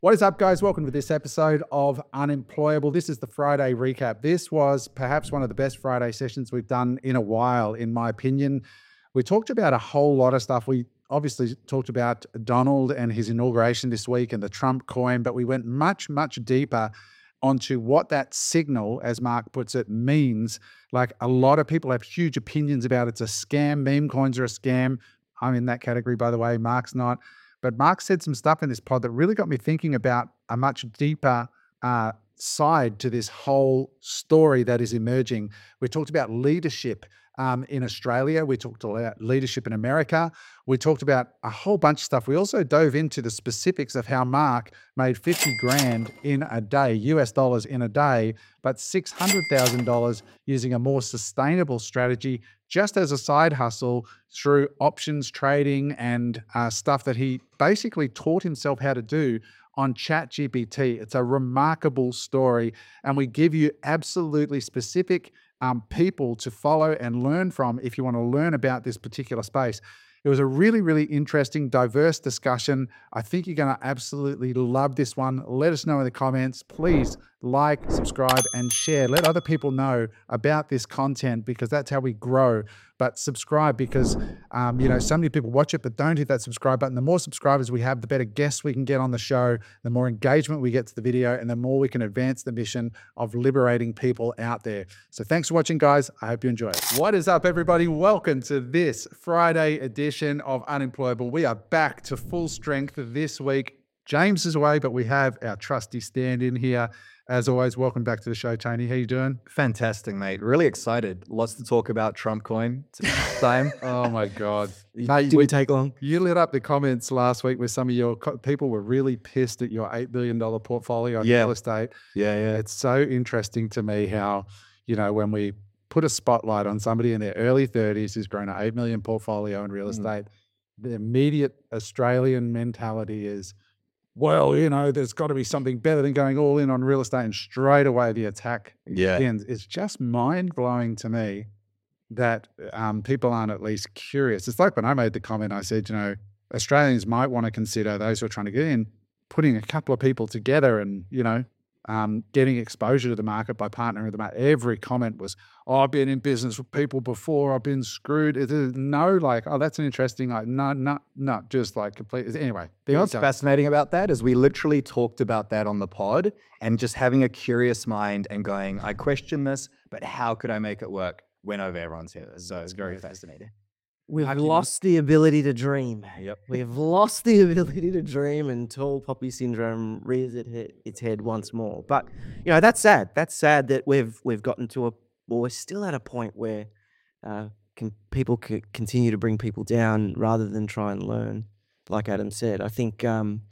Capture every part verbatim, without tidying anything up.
What is up, guys? Welcome to this episode of Unemployable. This is the Friday recap. This was perhaps one of the best Friday sessions we've done in a while, in my opinion. We talked about a whole lot of stuff. We obviously talked about Donald and his inauguration this week and the Trump coin, but we went much, much deeper onto what that signal, as Mark puts it, means. Like, a lot of people have huge opinions about it's a scam. Meme coins are a scam. I'm in that category, by the way. Mark's not. But Mark said some stuff in this pod that really got me thinking about a much deeper uh, side to this whole story that is emerging. We talked about leadership um, in Australia. We talked about leadership in America. We talked about a whole bunch of stuff. We also dove into the specifics of how Mark made fifty grand in a day, U S dollars in a day, but six hundred thousand dollars using a more sustainable strategy just as a side hustle through options trading and uh, stuff that he basically taught himself how to do on ChatGPT. It's a remarkable story, and we give you absolutely specific um, people to follow and learn from if you want to learn about this particular space. It was a really, really interesting, diverse discussion. I think you're going to absolutely love this one. Let us know in the comments. Please like, subscribe, and share. Let other people know about this content, because that's how we grow. But subscribe, because um, you know, so many people watch it but don't hit that subscribe button. The more subscribers we have, the better guests we can get on the show, the more engagement we get to the video, and the more we can advance the mission of liberating people out there. So thanks for watching, guys. I hope you enjoy it. What is up, everybody? Welcome to this Friday edition of Unemployable. We are back to full strength this week. James is away, but we have our trusty stand-in here. As always, welcome back to the show, Tony. How you doing? Fantastic, mate. Really excited. Lots to talk about Trump coin. Time. Oh my God. Mate, Did we take long? You lit up the comments last week with some of your co- people were really pissed at your eight billion dollars portfolio on yeah. real estate. Yeah, yeah. It's so interesting to me how, you know, when we put a spotlight on somebody in their early thirties who's grown an eight million dollars portfolio in real Mm. estate, the immediate Australian mentality is, well, you know, there's got to be something better than going all in on real estate, and straight away the attack Yeah. ends. It's just mind-blowing to me that um, people aren't at least curious. It's like when I made the comment, I said, you know, Australians might want to consider, those who are trying to get in, putting a couple of people together and, you know, um, getting exposure to the market by partnering with the market. Every comment was, oh, I've been in business with people before, I've been screwed. It is no like, oh, that's an interesting, like, no, no, no, just like complete. Anyway. You know what's fascinating about that is we literally talked about that on the pod, and just having a curious mind and going, I question this, but how could I make it work? Went over everyone's head. So it's very fascinating. We've How can you- lost the ability to dream. Yep. We've lost the ability to dream until poppy syndrome rears it he- its head once more. But you know, that's sad. That's sad that we've we've gotten to a, well, we're still at a point where uh, can people c- continue to bring people down rather than try and learn. Like Adam said, I think um,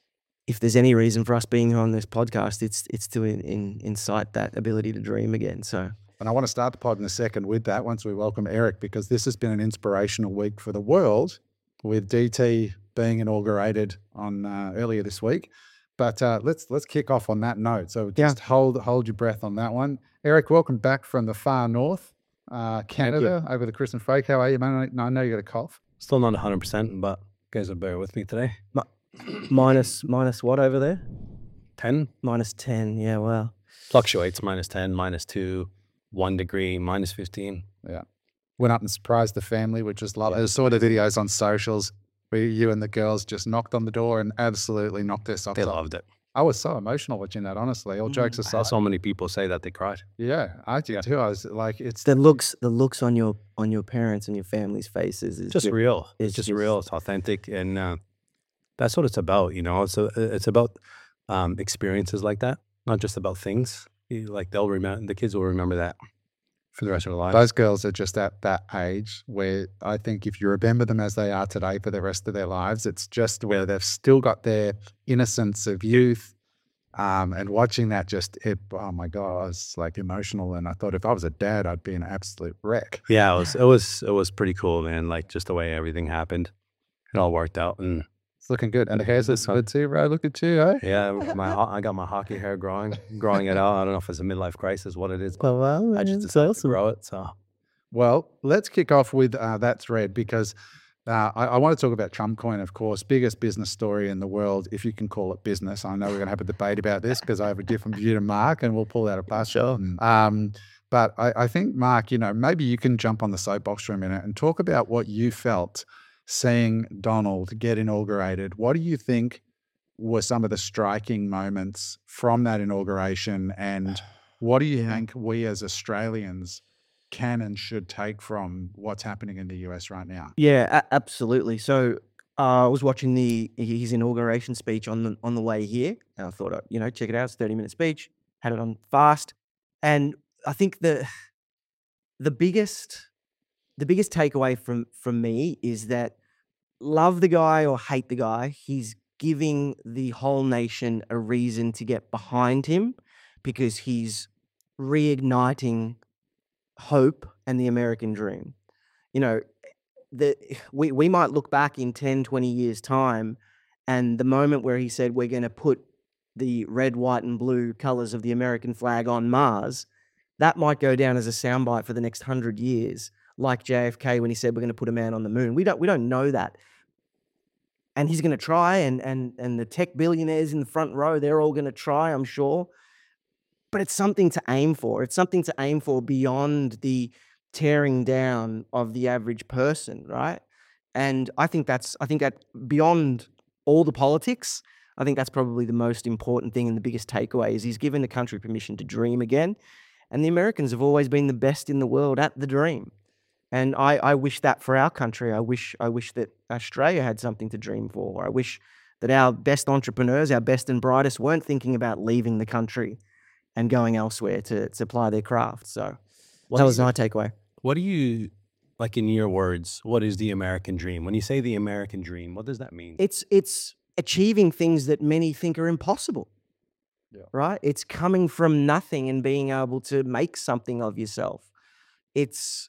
if there's any reason for us being here on this podcast, it's it's to in, in, incite that ability to dream again. So. And I want to start the pod in a second with that once we welcome Eric, because this has been an inspirational week for the world, with D T being inaugurated on uh, earlier this week. But uh, let's let's kick off on that note. So just Yeah. hold hold your breath on that one. Eric, welcome back from the far north, uh, Canada, over the Christmas break. How are you, man? I know you got a cough. Still not one hundred percent, but you guys will bear with me today. minus minus what over there? ten Minus ten. Yeah, wow. fluctuates, minus ten, minus two, one degree, minus fifteen. Yeah. Went up and surprised the family, which was lovely. I saw the videos on socials where you and the girls just knocked on the door and absolutely knocked their socks They off. loved it. I was so emotional watching that, honestly. All jokes I aside. saw so many people say that they cried. Yeah, I did too. I was like, it's The looks, the looks on your on your parents and your family's faces is Just ju- real. It's, it's just just- real. It's authentic, and uh, that's what it's about. You know, it's a, it's about um, experiences like that, not just about things. You- Like they'll remember, the kids will remember that for the rest of their lives. those girls are just at that age where I think if you remember them as they are today for the rest of their lives, it's just where they've still got their innocence of youth. Um, and watching that just, it, oh my God, I was like emotional. And I thought if I was a dad, I'd be an absolute wreck. Yeah, it was it was it was pretty cool, man. Like just the way everything happened, it all worked out, and It's looking good. And the hair's looking good too, bro. Look at you, eh? yeah, my ho- I got my hockey hair growing, growing it out. I don't know if it's a midlife crisis, what it is. Well, well, I just it's decided to awesome. grow it. So Well, let's kick off with uh, that thread, because Uh, I, I want to talk about Trump coin, of course, biggest business story in the world, if you can call it business. I know we're going to have a debate about this because I have a different view to Mark, and we'll pull that apart. Sure. Um, but I, I think, Mark, you know, maybe you can jump on the soapbox for a minute and talk about what you felt seeing Donald get inaugurated. What do you think were some of the striking moments from that inauguration, and what do you think we as Australians can and should take from what's happening in the U S right now? Yeah, a- absolutely. So uh, I was watching the his inauguration speech on the on the way here, and I thought, uh, you know, check it out. It's a thirty minute speech. Had it on fast, and I think the the biggest the biggest takeaway from from me is that love the guy or hate the guy, he's giving the whole nation a reason to get behind him because he's reigniting hope and the American dream. You know, the we we might look back in ten, twenty years time, and the moment where he said we're going to put the red, white and blue colors of the American flag on Mars, that might go down as a soundbite for the next hundred years, like J F K when he said we're going to put a man on the moon. We don't we don't know that. And he's going to try, and and and the tech billionaires in the front row, they're all going to try, I'm sure. But it's something to aim for. It's something to aim for beyond the tearing down of the average person, right? And I think that's, I think that beyond all the politics, I think that's probably the most important thing and the biggest takeaway is he's given the country permission to dream again. And the Americans have always been the best in the world at the dream. And I, I wish that for our country. I wish, I wish that Australia had something to dream for. I wish that our best entrepreneurs, our best and brightest weren't thinking about leaving the country and going elsewhere to supply their craft. So What that do was you- my takeaway. What do you, like in your words, what is the American dream? When you say the American dream, what does that mean? It's it's achieving things that many think are impossible. Yeah. Right? It's coming from nothing and being able to make something of yourself. It's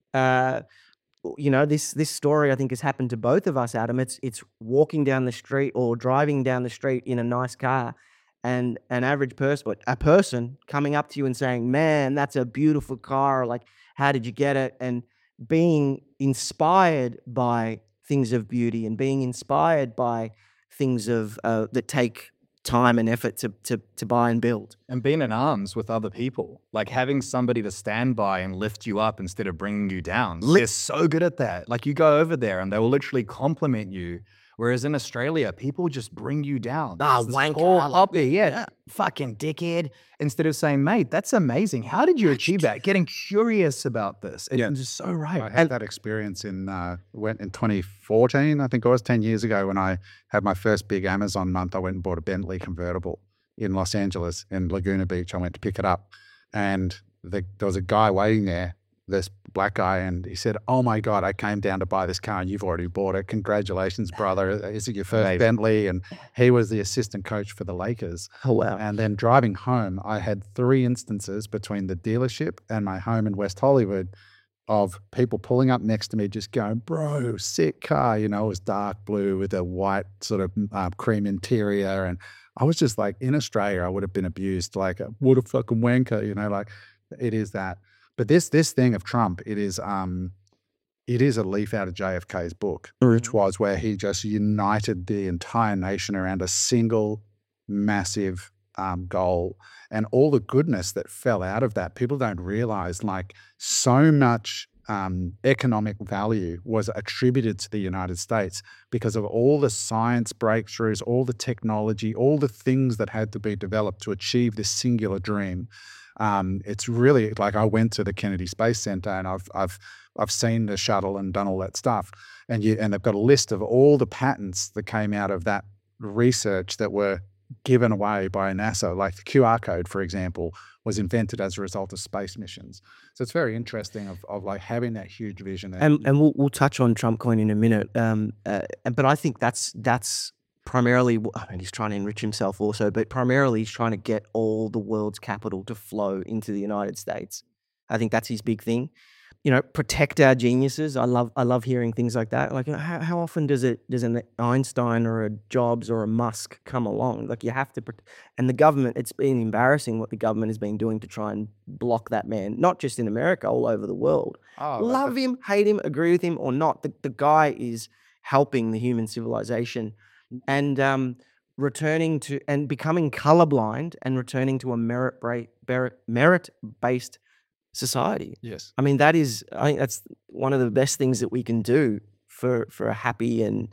uh you know, this this story I think has happened to both of us, Adam. It's it's walking down the street or driving down the street in a nice car, and an average person, a person coming up to you and saying, "Man, that's a beautiful car." Like, how did you get it? And being inspired by things of beauty and being inspired by things of uh, that take time and effort to to to buy and build. And being in arms with other people, like having somebody to stand by and lift you up instead of bringing you down. Li- They're so good at that. Like you go over there and they will literally compliment you. Whereas in Australia, people just bring you down. Ah, This wanker, whole like- hobby, yeah, fucking dickhead. Instead of saying, mate, that's amazing. How did you achieve that? Getting curious about this. It's Yeah. just so right. I had that experience in uh, went in twenty fourteen, I think it was ten years ago when I had my first big Amazon month. I went and bought a Bentley convertible in Los Angeles in Laguna Beach. I went to pick it up, and the, there was a guy waiting there, this black guy, and he said, "Oh my God, I came down to buy this car and you've already bought it. Congratulations, brother. Is it your first Amazing. Bentley?" And he was the assistant coach for the Lakers. Oh wow. And then driving home, I had three instances between the dealership and my home in West Hollywood of people pulling up next to me just going, "Bro, sick car." You know, it was dark blue with a white sort of uh, cream interior. And I was just like, in Australia, I would have been abused like, a, what a fucking wanker, you know, like it is that. But this this thing of Trump, it is um, it is a leaf out of J F K's book, which was where he just united the entire nation around a single massive um, goal, and all the goodness that fell out of that. People don't realize like so much um, economic value was attributed to the United States because of all the science breakthroughs, all the technology, all the things that had to be developed to achieve this singular dream. Um, it's really like I went to the Kennedy Space Center and I've I've I've seen the shuttle and done all that stuff, and you and they've got a list of all the patents that came out of that research that were given away by NASA. Like the Q R code, for example, was invented as a result of space missions. So it's very interesting of, of like having that huge vision. And and we'll we'll touch on Trump coin in a minute. Um, uh, but I think that's that's primarily. wh- I mean, he's trying to enrich himself also, but primarily he's trying to get all the world's capital to flow into the United States. I think that's his big thing. you know, protect our geniuses. I love I love hearing things like that. Like, you know, how, how often does it does an Einstein or a Jobs or a Musk come along? Like, you have to, prot- and the government. It's been embarrassing what the government has been doing to try and block that man, not just in America, all over the world. Oh, Love him, hate him, agree with him or not. The the guy is helping the human civilization, and um, returning to and becoming colorblind and returning to a merit merit based society. Yes. I mean, that is, I think that's one of the best things that we can do for for a happy and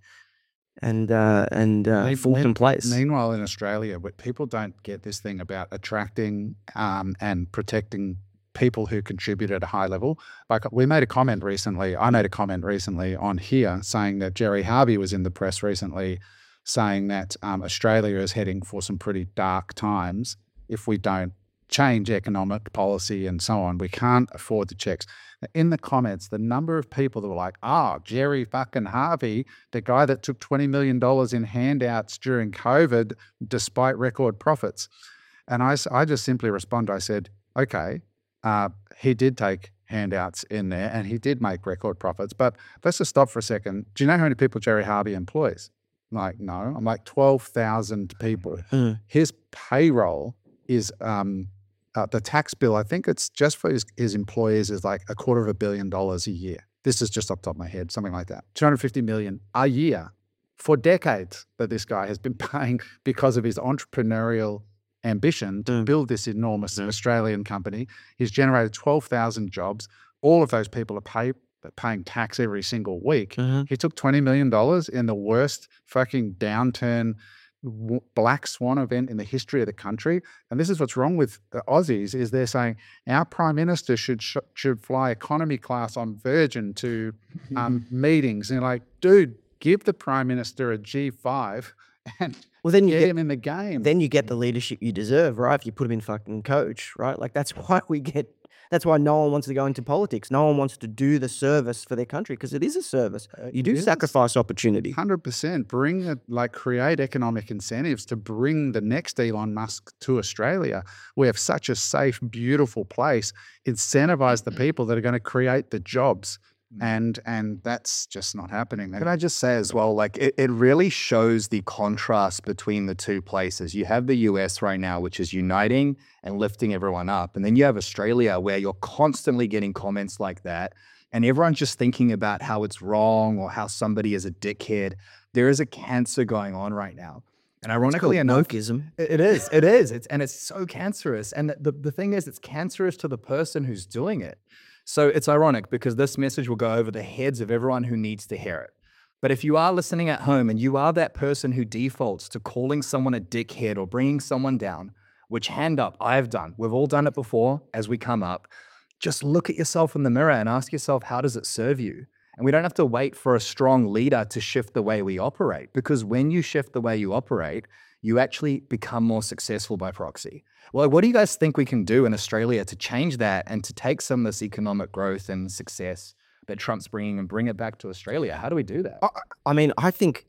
and uh, and uh, Me- fulsome me- place. Meanwhile, in Australia, but people don't get this thing about attracting um, and protecting people who contribute at a high level. Like, we made a comment recently, I made a comment recently on here saying that Jerry Harvey was in the press recently saying that um, Australia is heading for some pretty dark times if we don't change economic policy and so on. We can't afford the checks. In the comments, the number of people that were like, oh, Jerry fucking Harvey, the guy that took twenty million dollars in handouts during COVID despite record profits. And I, s- I just simply responded, I said, okay, uh, he did take handouts in there and he did make record profits, but let's just stop for a second. Do you know how many people Jerry Harvey employs? I'm like, no. I'm like, twelve thousand people. Mm. His payroll is um, uh, the tax bill, I think it's just for his, his employees is like a quarter of a billion dollars a year. This is just off the top of my head, something like that. two hundred fifty million a year for decades that this guy has been paying because of his entrepreneurial ambition to Mm. build this enormous Australian company. He's generated twelve thousand jobs. All of those people are pay, paying tax every single week. Mhm. He took twenty million dollars in the worst fucking downturn w- black swan event in the history of the country. And this is what's wrong with the Aussies is they're saying our prime minister should sh- should fly economy class on Virgin to um, meetings. And you're like, dude, give the prime minister a G five and Well, then you get get him in the game. then you get the leadership you deserve, right? If you put him in fucking coach, right? Like, that's why we get. That's why no one wants to go into politics. No one wants to do the service for their country because it is a service. You do it is. sacrifice opportunity. one hundred percent. Bring it, like create economic incentives to bring the next Elon Musk to Australia. We have such a safe, beautiful place. Incentivize the people that are going to create the jobs. And and that's just not happening. Can I just say as well, like it, it really shows the contrast between the two places. You have the U S right now, which is uniting and lifting everyone up. And then you have Australia where you're constantly getting comments like that. And everyone's just thinking about how it's wrong or how somebody is a dickhead. There is a cancer going on right now. And ironically enough, Wokeism. it it is, it is. It's, and it's so cancerous. And the, the thing is, it's cancerous to the person who's doing it. So it's ironic because this message will go over the heads of everyone who needs to hear it. But if you are listening at home and you are that person who defaults to calling someone a dickhead or bringing someone down, which hand up, I've done. We've all done it before as we come up. Just look at yourself in the mirror and ask yourself, how does it serve you? And we don't have to wait for a strong leader to shift the way we operate, because when you shift the way you operate, you actually become more successful by proxy. Well, what do you guys think we can do in Australia to change that and to take some of this economic growth and success that Trump's bringing and bring it back to Australia? How do we do that? I mean, I think,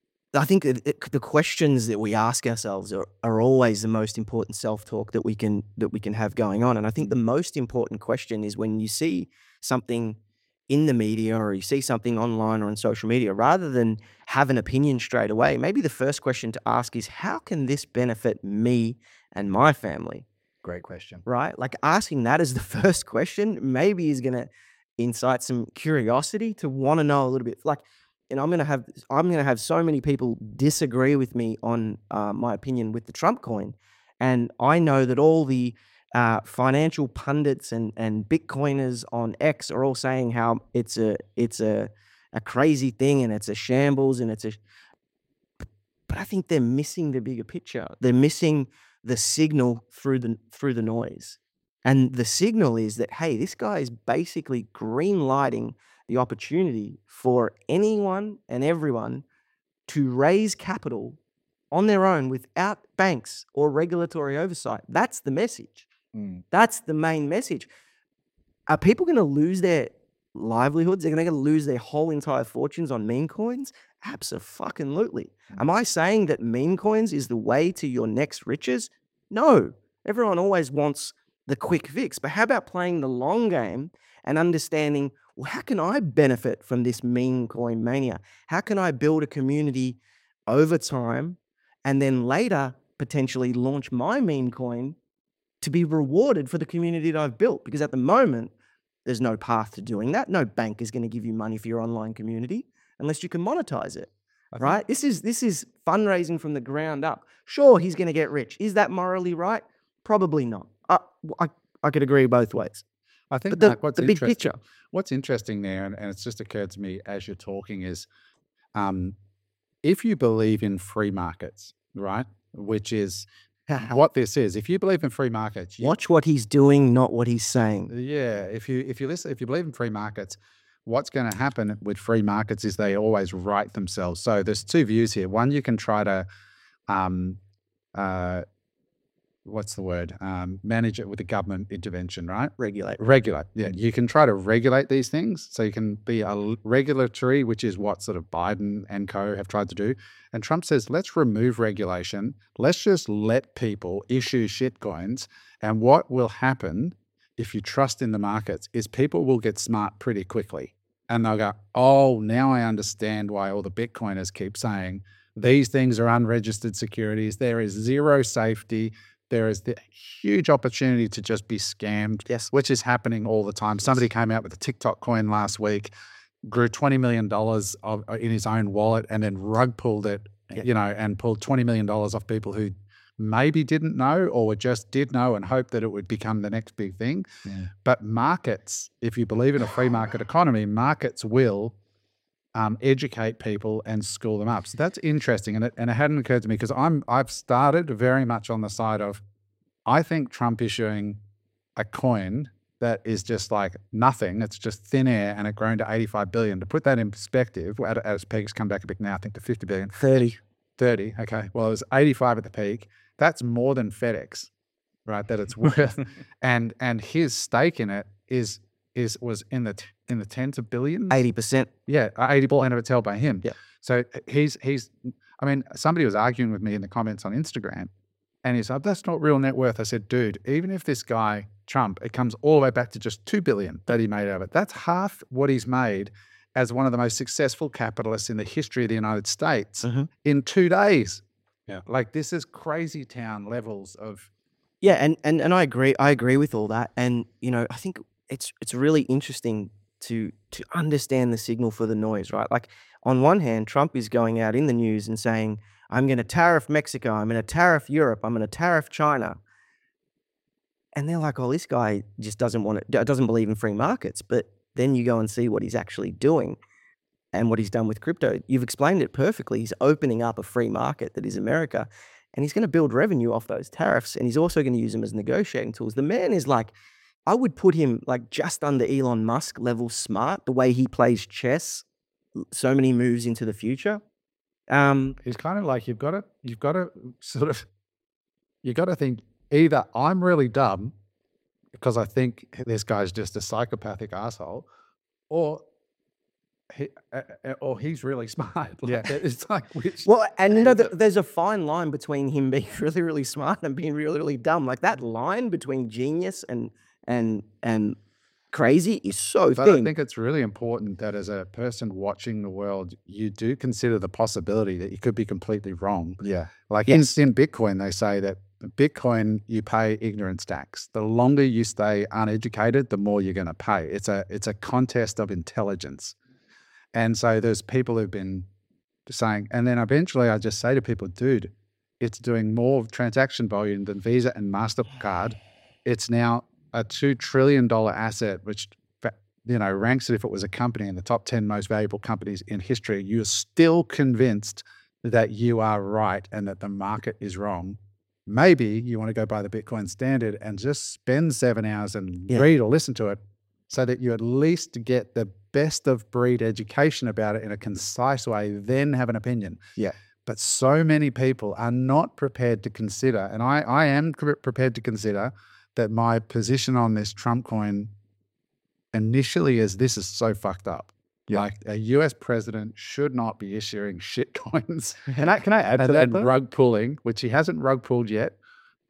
I think it, it, the questions that we ask ourselves are, are always the most important self-talk that we can that we can have going on. And I think the most important question is when you see something in the media or you see something online or on social media, rather than have an opinion straight away, maybe the first question to ask is, how can this benefit me and my family? Great question. Right? Like, asking that as the first question maybe is going to incite some curiosity to want to know a little bit. Like, and I'm going to have I'm going to have so many people disagree with me on uh, my opinion with the Trump coin, and I know that all the uh, financial pundits and and Bitcoiners on X are all saying how it's a it's a a crazy thing and it's a shambles and it's a. But I think they're missing the bigger picture. They're missing the signal through the through the noise. And the signal is that, hey, this guy is basically green lighting the opportunity for anyone and everyone to raise capital on their own without banks or regulatory oversight. That's the message. Mm. That's the main message. Are people going to lose their livelihoods? They're going to lose their whole entire fortunes on meme coins? Abso-fucking-lutely. Am I saying that meme coins is the way to your next riches? No. Everyone always wants the quick fix, but how about playing the long game and understanding, well, how can I benefit from this meme coin mania? How can I build a community over time and then later potentially launch my meme coin to be rewarded for the community that I've built? Because at the moment, there's no path to doing that. No bank is going to give you money for your online community unless you can monetize it, right? This is this is fundraising from the ground up. Sure, he's going to get rich. Is that morally right? Probably not. I, I, I could agree both ways. I think But the, Mark, what's the big interest- picture. What's interesting there, and, and it's just occurred to me as you're talking, is um, if you believe in free markets, right, which is what this is. If you believe in free markets, you, Watch what he's doing, not what he's saying. yeah. If you if you listen, if you believe in free markets, what's going to happen with free markets is they always right themselves. So there's two views here. One, you can try to, um, uh, what's the word? Um, manage it with a government intervention, right? Regulate. Regulate. Yeah, you can try to regulate these things. So you can be a l- regulatory, which is what sort of Biden and co have tried to do. And Trump says, let's remove regulation. Let's just let people issue shit coins. And what will happen if you trust in the markets is people will get smart pretty quickly. And they'll go, oh, now I understand why all the Bitcoiners keep saying these things are unregistered securities. There is zero safety. There is the huge opportunity to just be scammed, Yes. which is happening all the time. Somebody came out with a TikTok coin last week, grew twenty million dollars of, in his own wallet, and then rug pulled it, Yeah. you know, and pulled twenty million dollars off people who maybe didn't know or just did know and hoped that it would become the next big thing. Yeah. But markets, if you believe in a free market economy, markets will um, educate people and school them up. So that's interesting. And it, and it hadn't occurred to me because I'm, I've started very much on the side of, I think Trump issuing a coin that is just like nothing, it's just thin air and it grown to eighty-five billion. To put that in perspective, at, at its peak, it's come back a bit now, I think to fifty billion. thirty. thirty, okay. Well, it was eighty-five at the peak. That's more than FedEx, right? That it's worth. and and his stake in it is is was in the t- in the tens of billions. eighty percent. Yeah, eighty percent of it's held by him. Yeah. So he's he's. I mean, somebody was arguing with me in the comments on Instagram, and he said, "That's not real net worth." I said, "Dude, even if this guy Trump, it comes all the way back to just two billion that he made out of it. That's half what he's made as one of the most successful capitalists in the history of the United States Mhm. in two days. Yeah. Like this is crazy town levels of." Yeah, and, and and I agree. I agree with all that. And you know, I think it's it's really interesting to to understand the signal for the noise, right? Like on one hand, Trump is going out in the news and saying, "I'm going to tariff Mexico. I'm going to tariff Europe. I'm going to tariff China." And they're like, "Oh, this guy just doesn't want it. Doesn't believe in free markets." But then you go and see what he's actually doing and what he's done with crypto. You've explained it perfectly. He's opening up a free market that is America. And he's going to build revenue off those tariffs. And he's also going to use them as negotiating tools. The man is like, I would put him like just under Elon Musk level smart, the way he plays chess, so many moves into the future. Um, It's kind of like you've got to you've got to sort of you got to think either I'm really dumb because I think this guy's just a psychopathic asshole, or he, uh, uh, or he's really smart. Like, Yeah. it's like which. well, and you know, th- there's a fine line between him being really, really smart and being really, really dumb. Like that line between genius and and and crazy is so But I thin. think it's really important that as a person watching the world, you do consider the possibility that you could be completely wrong. Yeah. Like Yes. in, in Bitcoin, they say that Bitcoin, you pay ignorance tax. The longer you stay uneducated, the more you're going to pay. It's a it's a contest of intelligence. And so there's people who've been saying, and then eventually I just say to people, dude, it's doing more transaction volume than Visa and MasterCard. It's now a two trillion dollars asset, which, you know, ranks it if it was a company in the top ten most valuable companies in history. You're still convinced that you are right and that the market is wrong. Maybe you want to go by the Bitcoin standard and just spend seven hours and Yeah. read or listen to it so that you at least get the best of breed education about it in a concise way, then have an opinion. Yeah. But so many people are not prepared to consider, and I, I am pre- prepared to consider that my position on this Trump coin initially is this is so fucked up. Yeah. Like a U S president should not be issuing shit coins Can I can I add to and, that? and though? rug pulling, which he hasn't rug pulled yet,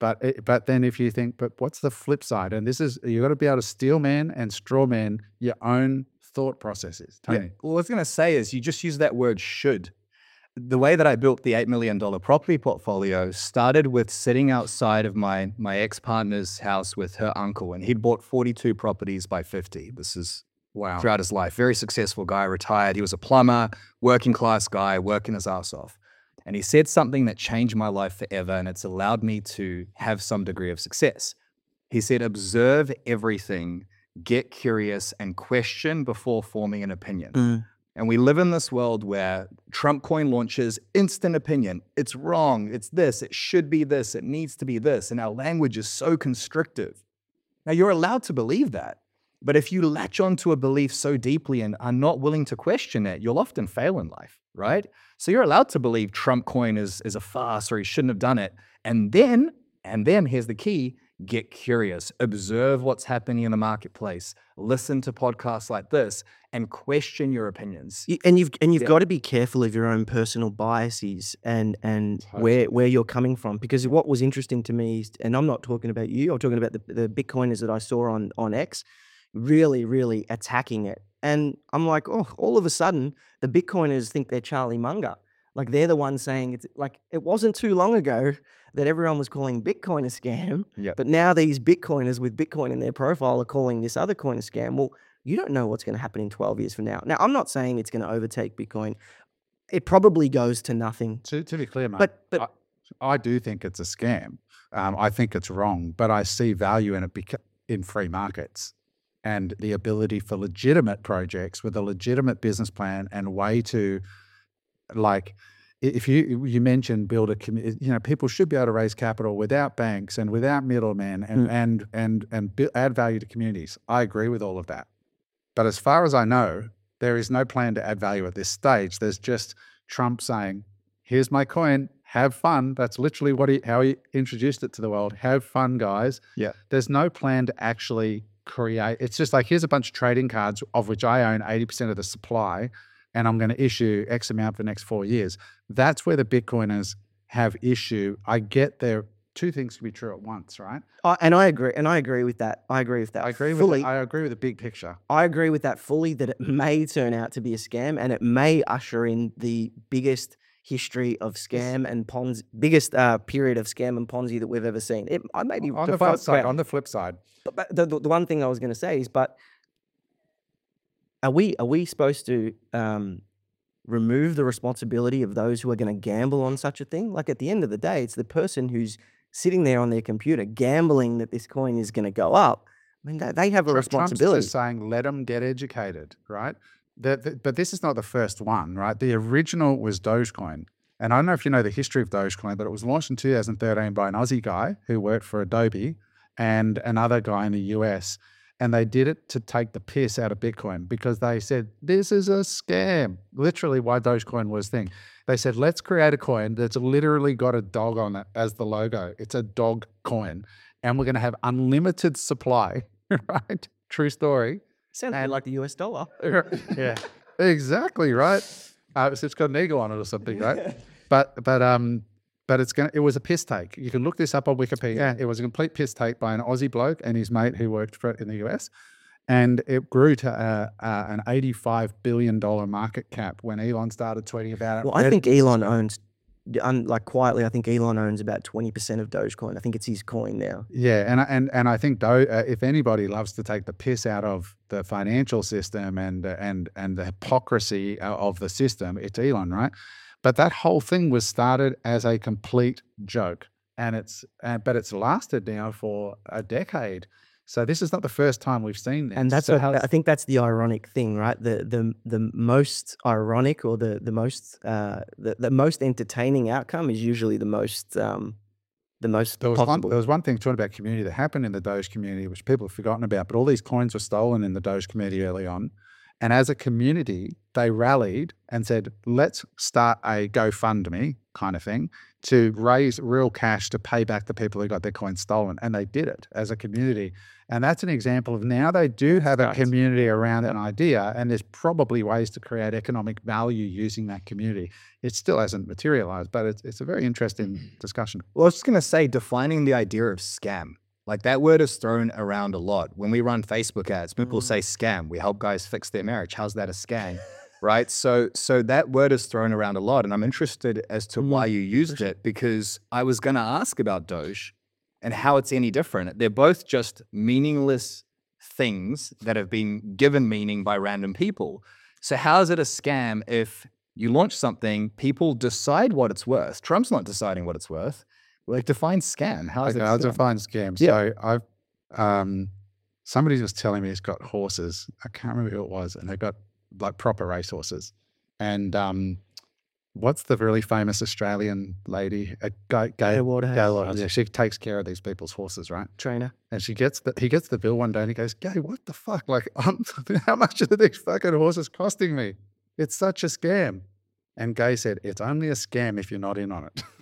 But it, but then if you think, but what's the flip side? And this is, you got to be able to steel man and straw man your own thought processes. Yeah. Tony. Well, what I was going to say is you just use that word should. The way that I built the eight million dollars property portfolio started with sitting outside of my, my ex-partner's house with her uncle, and he'd bought forty-two properties by fifty. This is Wow. throughout his life. Very successful guy, retired. He was a plumber, working class guy, working his ass off. And he said something that changed my life forever, and it's allowed me to have some degree of success. He said, observe everything, get curious, and question before forming an opinion. Mm. And we live in this world where Trump coin launches, instant opinion. It's wrong. It's this. It should be this. It needs to be this. And our language is so constrictive. Now, you're allowed to believe that. But if you latch onto a belief so deeply and are not willing to question it, you'll often fail in life, right? So you're allowed to believe Trump coin is, is a farce or he shouldn't have done it. And then, and then here's the key, get curious, observe what's happening in the marketplace, listen to podcasts like this, and question your opinions. Y- And you've and you've Yeah. got to be careful of your own personal biases and and Totally. where where you're coming from. Because what was interesting to me, is, and I'm not talking about you, I'm talking about the, the Bitcoiners that I saw on on X, really really attacking it. And I'm like, oh, all of a sudden the Bitcoiners think they're Charlie Munger. Like they're the ones saying it's like it wasn't too long ago that everyone was calling Bitcoin a scam. Yep. But now these Bitcoiners with Bitcoin in their profile are calling this other coin a scam. Well, you don't know what's going to happen in twelve years from now. Now, I'm not saying it's going to overtake Bitcoin. It probably goes to nothing. To, to be clear, mate, But but I, I do think it's a scam. Um, I think it's wrong, but I see value in it beca- in free markets and the ability for legitimate projects with a legitimate business plan and way to, like, i- if you you mentioned build a community, you know, people should be able to raise capital without banks and without middlemen and Mm. and and and bu- add value to communities. I agree with all of that, but as far as I know, there is no plan to add value at this stage. There's just Trump saying, "Here's my coin. Have fun." That's literally what he how he introduced it to the world. Have fun, guys. Yeah. There's no plan to actually create. It's just like, here's a bunch of trading cards of which I own eighty percent of the supply, and I'm going to issue X amount for the next four years. That's where the Bitcoiners have issue. I get there. Two things can be true at once, right? I, and I agree. And I agree with that. I agree with that. I agree fully. with. I agree with the big picture. I agree with that fully. That it may turn out to be a scam, and it may usher in the biggest history of scam and Ponzi, biggest uh, period of scam and Ponzi that we've ever seen. It, I may be On to the fuck flip side, around. on the flip side, But, but the, the the one thing I was going to say is, but are we are we supposed to um, remove the responsibility of those who are going to gamble on such a thing? Like at the end of the day, it's the person who's sitting there on their computer gambling that this coin is going to go up. I mean, they, they have a Tru- responsibility. Trump's just saying, let them get educated, right? The, the, but this is not the first one, right? The original was Dogecoin. And I don't know if you know the history of Dogecoin, but it was launched in two thousand thirteen by an Aussie guy who worked for Adobe and another guy in the U S. And they did it to take the piss out of Bitcoin because they said, this is a scam. Literally why Dogecoin was thing. They said, let's create a coin that's literally got a dog on it as the logo. It's a dog coin. And we're going to have unlimited supply, right? True story. Sounds a bit like the U S dollar. Yeah, exactly right. Uh, so it's got an eagle on it or something, right? But but um but it's gonna. It was a piss take. You can look this up on Wikipedia. It was a complete piss take by an Aussie bloke and his mate who worked for it in the U S. And it grew to uh, uh, an eighty-five billion dollars market cap when Elon started tweeting about it. Well, I think Elon owns, un, like quietly, I think Elon owns about twenty percent of Dogecoin. I think it's his coin now. Yeah, and I- and and I think though, uh, if anybody loves to take the piss out of the financial system and uh, and and the hypocrisy uh, of the system, it's Elon, right? But that whole thing was started as a complete joke, and it's uh, but it's lasted now for a decade. So this is not the first time we've seen this. And that's so what, I think that's the ironic thing, right? The the the most ironic or the the most uh, the, the most entertaining outcome is usually the most um, the most There was, one, possible. there was one thing talking about community that happened in the Doge community, which people have forgotten about, but all these coins were stolen in the Doge community early on. And as a community, they rallied and said, let's start a GoFundMe kind of thing to raise real cash to pay back the people who got their coins stolen. And they did it as a community. And that's an example of now they do have a community around an idea, and there's probably ways to create economic value using that community. It still hasn't materialized, but it's, it's a very interesting discussion. Well, I was just going to say, defining the idea of scam. Like that word is thrown around a lot. When we run Facebook ads, people Mm. say scam. We help guys fix their marriage. How's that a scam? Right? So so that word is thrown around a lot. And I'm interested as to why you used it, because I was going to ask about Doge and how it's any different. They're both just meaningless things that have been given meaning by random people. So how is it a scam if you launch something, people decide what it's worth? Trump's not deciding what it's worth. Like, define scam. How is Okay, it I'll scam? define scam. Yeah. So I've um, somebody was telling me he's got horses. I can't remember who it was, and they got like proper race horses. And um, what's the really famous Australian lady? A Gail Gail Waterhouse. Gail Waterhouse. Yeah, she takes care of these people's horses, right? Trainer. And she gets the he gets the bill one day, and he goes, "Gay, what the fuck? Like, um, how much are these fucking horses costing me? It's such a scam." And Gay said, "It's only a scam if you're not in on it."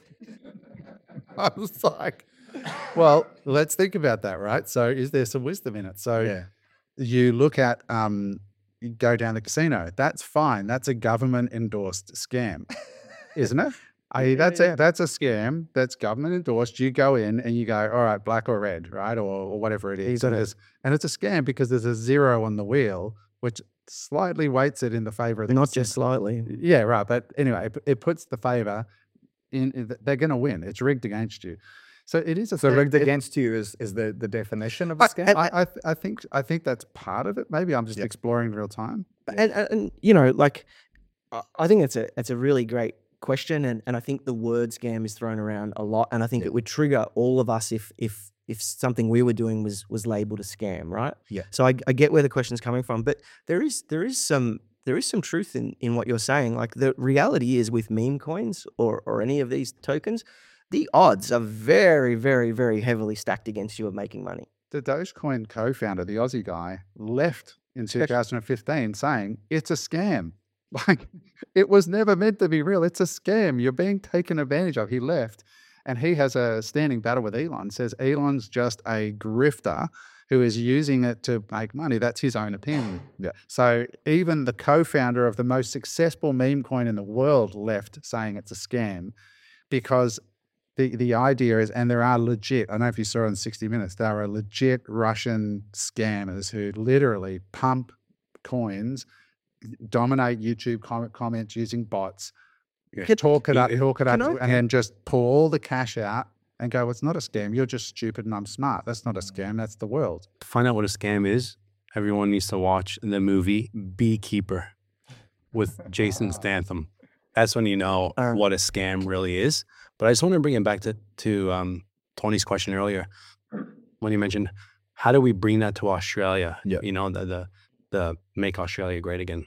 I was like, well, let's think about that, right? So is there some wisdom in it? So Yeah. you look at, um, you go down the casino, that's fine. That's a government endorsed scam, isn't it? I, that's a, that's a scam that's government endorsed. You go in and you go, all right, black or red, right? Or, or whatever it is. got And, it. there's- and it's a scam because there's a zero on the wheel, which slightly weights it in the favor of the Not casino. just slightly. Yeah, right. But anyway, it, it puts the favor in, in they're going to win. It's rigged against you. So it is a So scam. rigged It- against you is, is the, the definition of a I, scam? I, I, th- I think I think that's part of it. Maybe I'm just Yeah. exploring real time. And, and, and you know, like, I- I think it's a it's a really great question, and, and I think the word scam is thrown around a lot, and I think Yeah. it would trigger all of us if if if something we were doing was was labeled a scam, right? Yeah. So I, I get where the question's coming from, but there is there is some there is some truth in in what you're saying. Like, the reality is, with meme coins or or any of these tokens, the odds are very very very heavily stacked against you of making money. The Dogecoin co-founder, the Aussie guy, left in two thousand fifteen saying it's a scam. Like, it was never meant to be real. It's a scam. You're being taken advantage of. He left, and he has a standing battle with Elon. Says Elon's just a grifter who is using it to make money. That's his own opinion. Yeah. So even the co-founder of the most successful meme coin in the world left saying it's a scam, because the the idea is, and there are legit, I don't know if you saw it in sixty minutes, there are legit Russian scammers who literally pump coins, dominate YouTube comment, comments using bots, Can- talk it up, can- talk it up, can I- and then just pull all the cash out and go, well, it's not a scam. You're just stupid and I'm smart. That's not a scam. That's the world. To find out what a scam is, everyone needs to watch the movie Beekeeper with Jason Statham. That's when you know Uh. what a scam really is. But I just want to bring it back to, to um, Tony's question earlier when you mentioned, how do we bring that to Australia? Yeah. You know, the, the, the make Australia great again.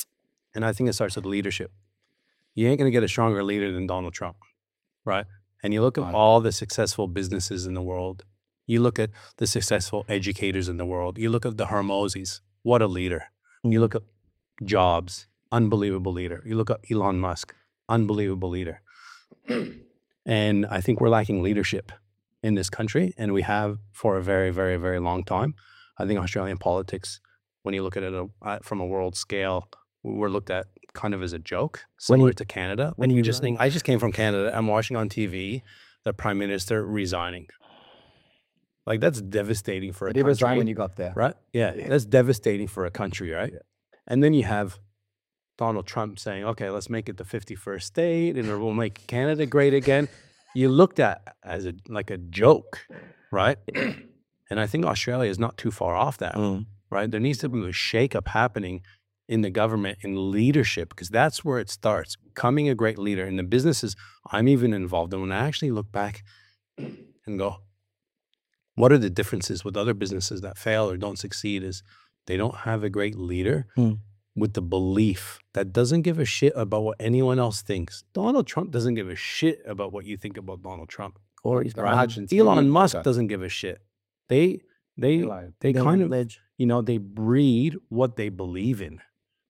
And I think it starts with leadership. You ain't going to get a stronger leader than Donald Trump, right? And you look at Right. all the successful businesses in the world. You look at the successful educators in the world. You look at the Hermosis. What a leader. You look at Jobs, unbelievable leader. You look at Elon Musk, unbelievable leader. And I think we're lacking leadership in this country, and we have for a very, very, very long time. I think Australian politics, when you look at it uh, from a world scale, we're looked at kind of as a joke, similar you- to Canada. when When you you just run- think, I just came from Canada. I'm watching on T V the Prime Minister resigning. Like, that's devastating for a It was right country. when you got there. Right? Yeah, that's devastating for a country, right? And then you have Donald Trump saying, okay, let's make it the fifty-first state and we'll make Canada great again. You looked at as a like a joke, right? And I think Australia is not too far off that, Mm. right? There needs to be a shakeup happening in the government, in leadership, because that's where it starts. Becoming a great leader in the businesses I'm even involved in. When I actually look back and go, what are the differences with other businesses that fail or don't succeed is they don't have a great leader Hmm. with the belief that doesn't give a shit about what anyone else thinks. Donald Trump doesn't give a shit about what you think about Donald Trump. Or he's Right? Margins. Elon Yeah. Musk Okay. doesn't give a shit. They they Eli. they They're kind on of ledge. you know they breed what they believe in.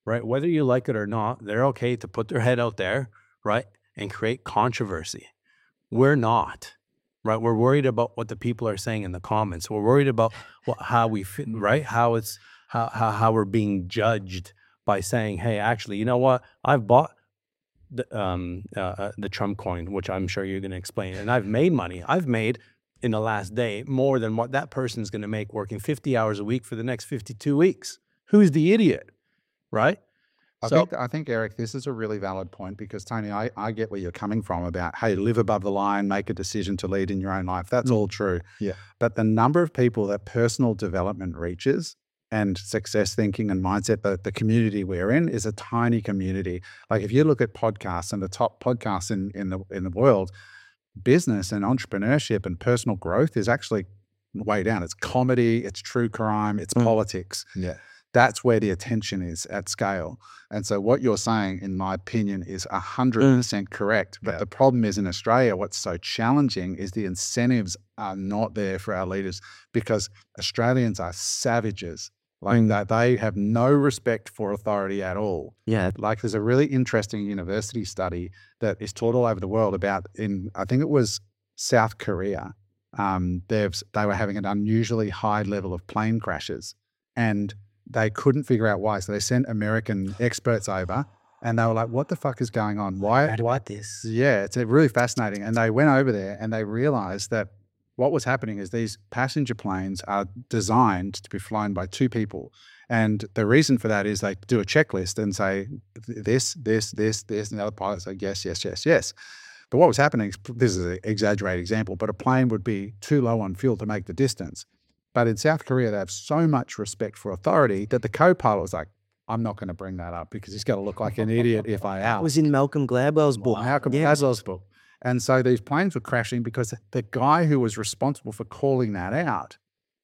right? Whether you like it or not, they're okay to put their head out there, right? And create controversy. We're not, right? We're worried about what the people are saying in the comments. We're worried about what, how we fit, right? How it's, how, how, how we're being judged by saying, hey, actually, you know what? I've bought the, um, uh, the Trump coin, which I'm sure you're going to explain. And I've made money. I've made in the last day more than what that person's going to make working fifty hours a week for the next fifty-two weeks. Who's the idiot, right? I So- think, I think, Eric, this is a really valid point because, Tony, I, I get where you're coming from about, hey, live above the line, make a decision to lead in your own life. That's all true. Yeah. But the number of people that personal development reaches and success thinking and mindset, the, the community we're in is a tiny community. Like if you look at podcasts and the top podcasts in, in, the, in the world, business and entrepreneurship and personal growth is actually way down. It's comedy, it's true crime, it's Mm. politics. Yeah. That's where the attention is at scale. And so what you're saying, in my opinion, is one hundred percent correct. But Yeah. the problem is in Australia, what's so challenging is the incentives are not there for our leaders because Australians are savages. Like that, they have no respect for authority at all. Yeah. Like there's a really interesting university study that is taught all over the world about in, I think it was South Korea. Um, they've, they were having an unusually high level of plane crashes and they couldn't figure out why. So they sent American experts over and they were like, what the fuck is going on? Why? How do I this? Yeah, it's uh, really fascinating. And they went over there and they realized that what was happening is these passenger planes are designed to be flown by two people. And the reason for that is they do a checklist and say this, this, this, this, and the other pilots say yes, yes, yes, yes. But what was happening, this is an exaggerated example, but a plane would be too low on fuel to make the distance. But in South Korea, they have so much respect for authority that the co-pilot was like, I'm not going to bring that up because he's going to look like an idiot if I It out. was in Malcolm Gladwell's book. Malcolm Yeah. Gladwell's book. And so these planes were crashing because the guy who was responsible for calling that out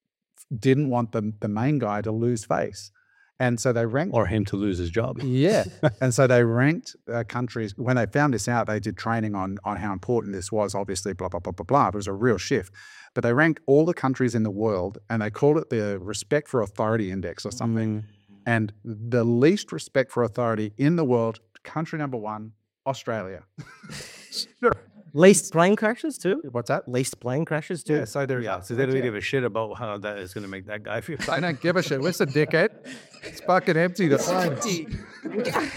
didn't want the, the main guy to lose face. And so they ranked. Or him to lose his job. Yeah. And so they ranked uh, countries. When they found this out, they did training on, on how important this was, obviously, blah, blah, blah, blah, blah. It was a real shift. But they ranked all the countries in the world and they called it the Respect for Authority Index or something. Mm. And the least respect for authority in the world, country number one, Australia. Least plane crashes too? What's that? Least plane crashes too? Yeah, so there Yeah, so they don't give a shit about how that is going to make that guy feel. I don't give a shit. Listen, dickhead. It's fucking empty. The plane.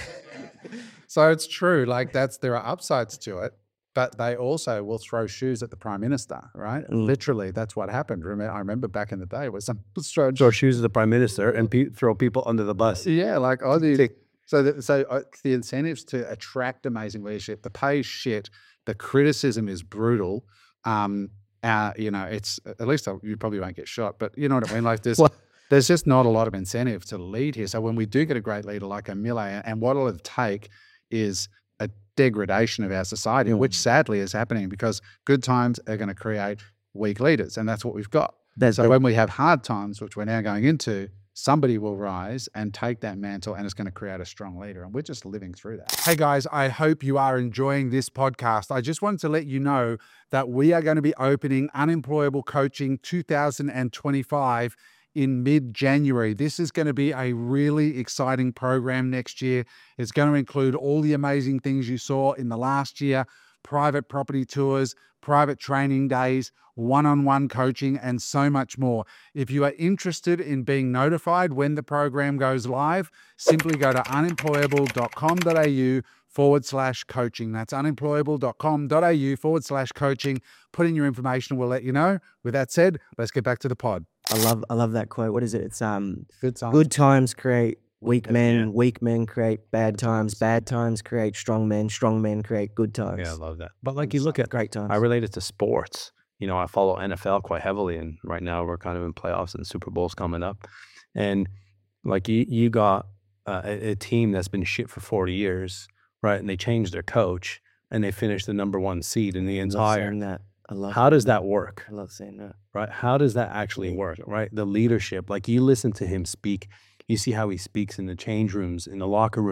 So it's true. Like that's there are upsides to it, but they also will throw shoes at the prime minister, right? Mm. Literally, that's what happened. Remember, I remember back in the day, was some throwing Throw shoes at the prime minister and pe- throw people under the bus. Yeah, like Aussie. So, the, so uh, the incentives to attract amazing leadership, the pay is shit, the criticism is brutal. Um, uh, you know, it's at least I'll, you probably won't get shot, but you know what I mean. Like there's What? there's just not a lot of incentive to lead here. So when we do get a great leader like a Millet, and what it'll take is a degradation of our society, which sadly is happening because good times are going to create weak leaders, and that's what we've got. That's So when we have hard times, which we're now going into, somebody will rise and take that mantle and it's going to create a strong leader. And we're just living through that. Hey guys, I hope you are enjoying this podcast. I just wanted to let you know that we are going to be opening Unemployable Coaching two thousand twenty-five in mid-January. This is going to be a really exciting program next year. It's going to include all the amazing things you saw in the last year, private property tours, private training days, one-on-one coaching, and so much more. If you are interested in being notified when the program goes live, simply go to unemployable.com.au forward slash coaching. That's unemployable.com.au forward slash coaching. Put in your information, we'll let you know. With that said, let's get back to the pod. I love I love that quote. What is it? It's um Good time. good times create weak men, weak men create bad times, bad times create strong men, strong men create good times. Yeah, I love that. But like you look at, Great times. I relate it to sports. You know, I follow N F L quite heavily, and right now we're kind of in playoffs and Super Bowl's coming up. And like you, you got uh, a, a team that's been shit for forty years, right? And they changed their coach, and they finished the number one seed in the I love entire. saying that. I love How does that work, I love saying that. right? How does that actually work, right? The leadership, like you listen to him speak, you see how he speaks in the change rooms, in the locker rooms.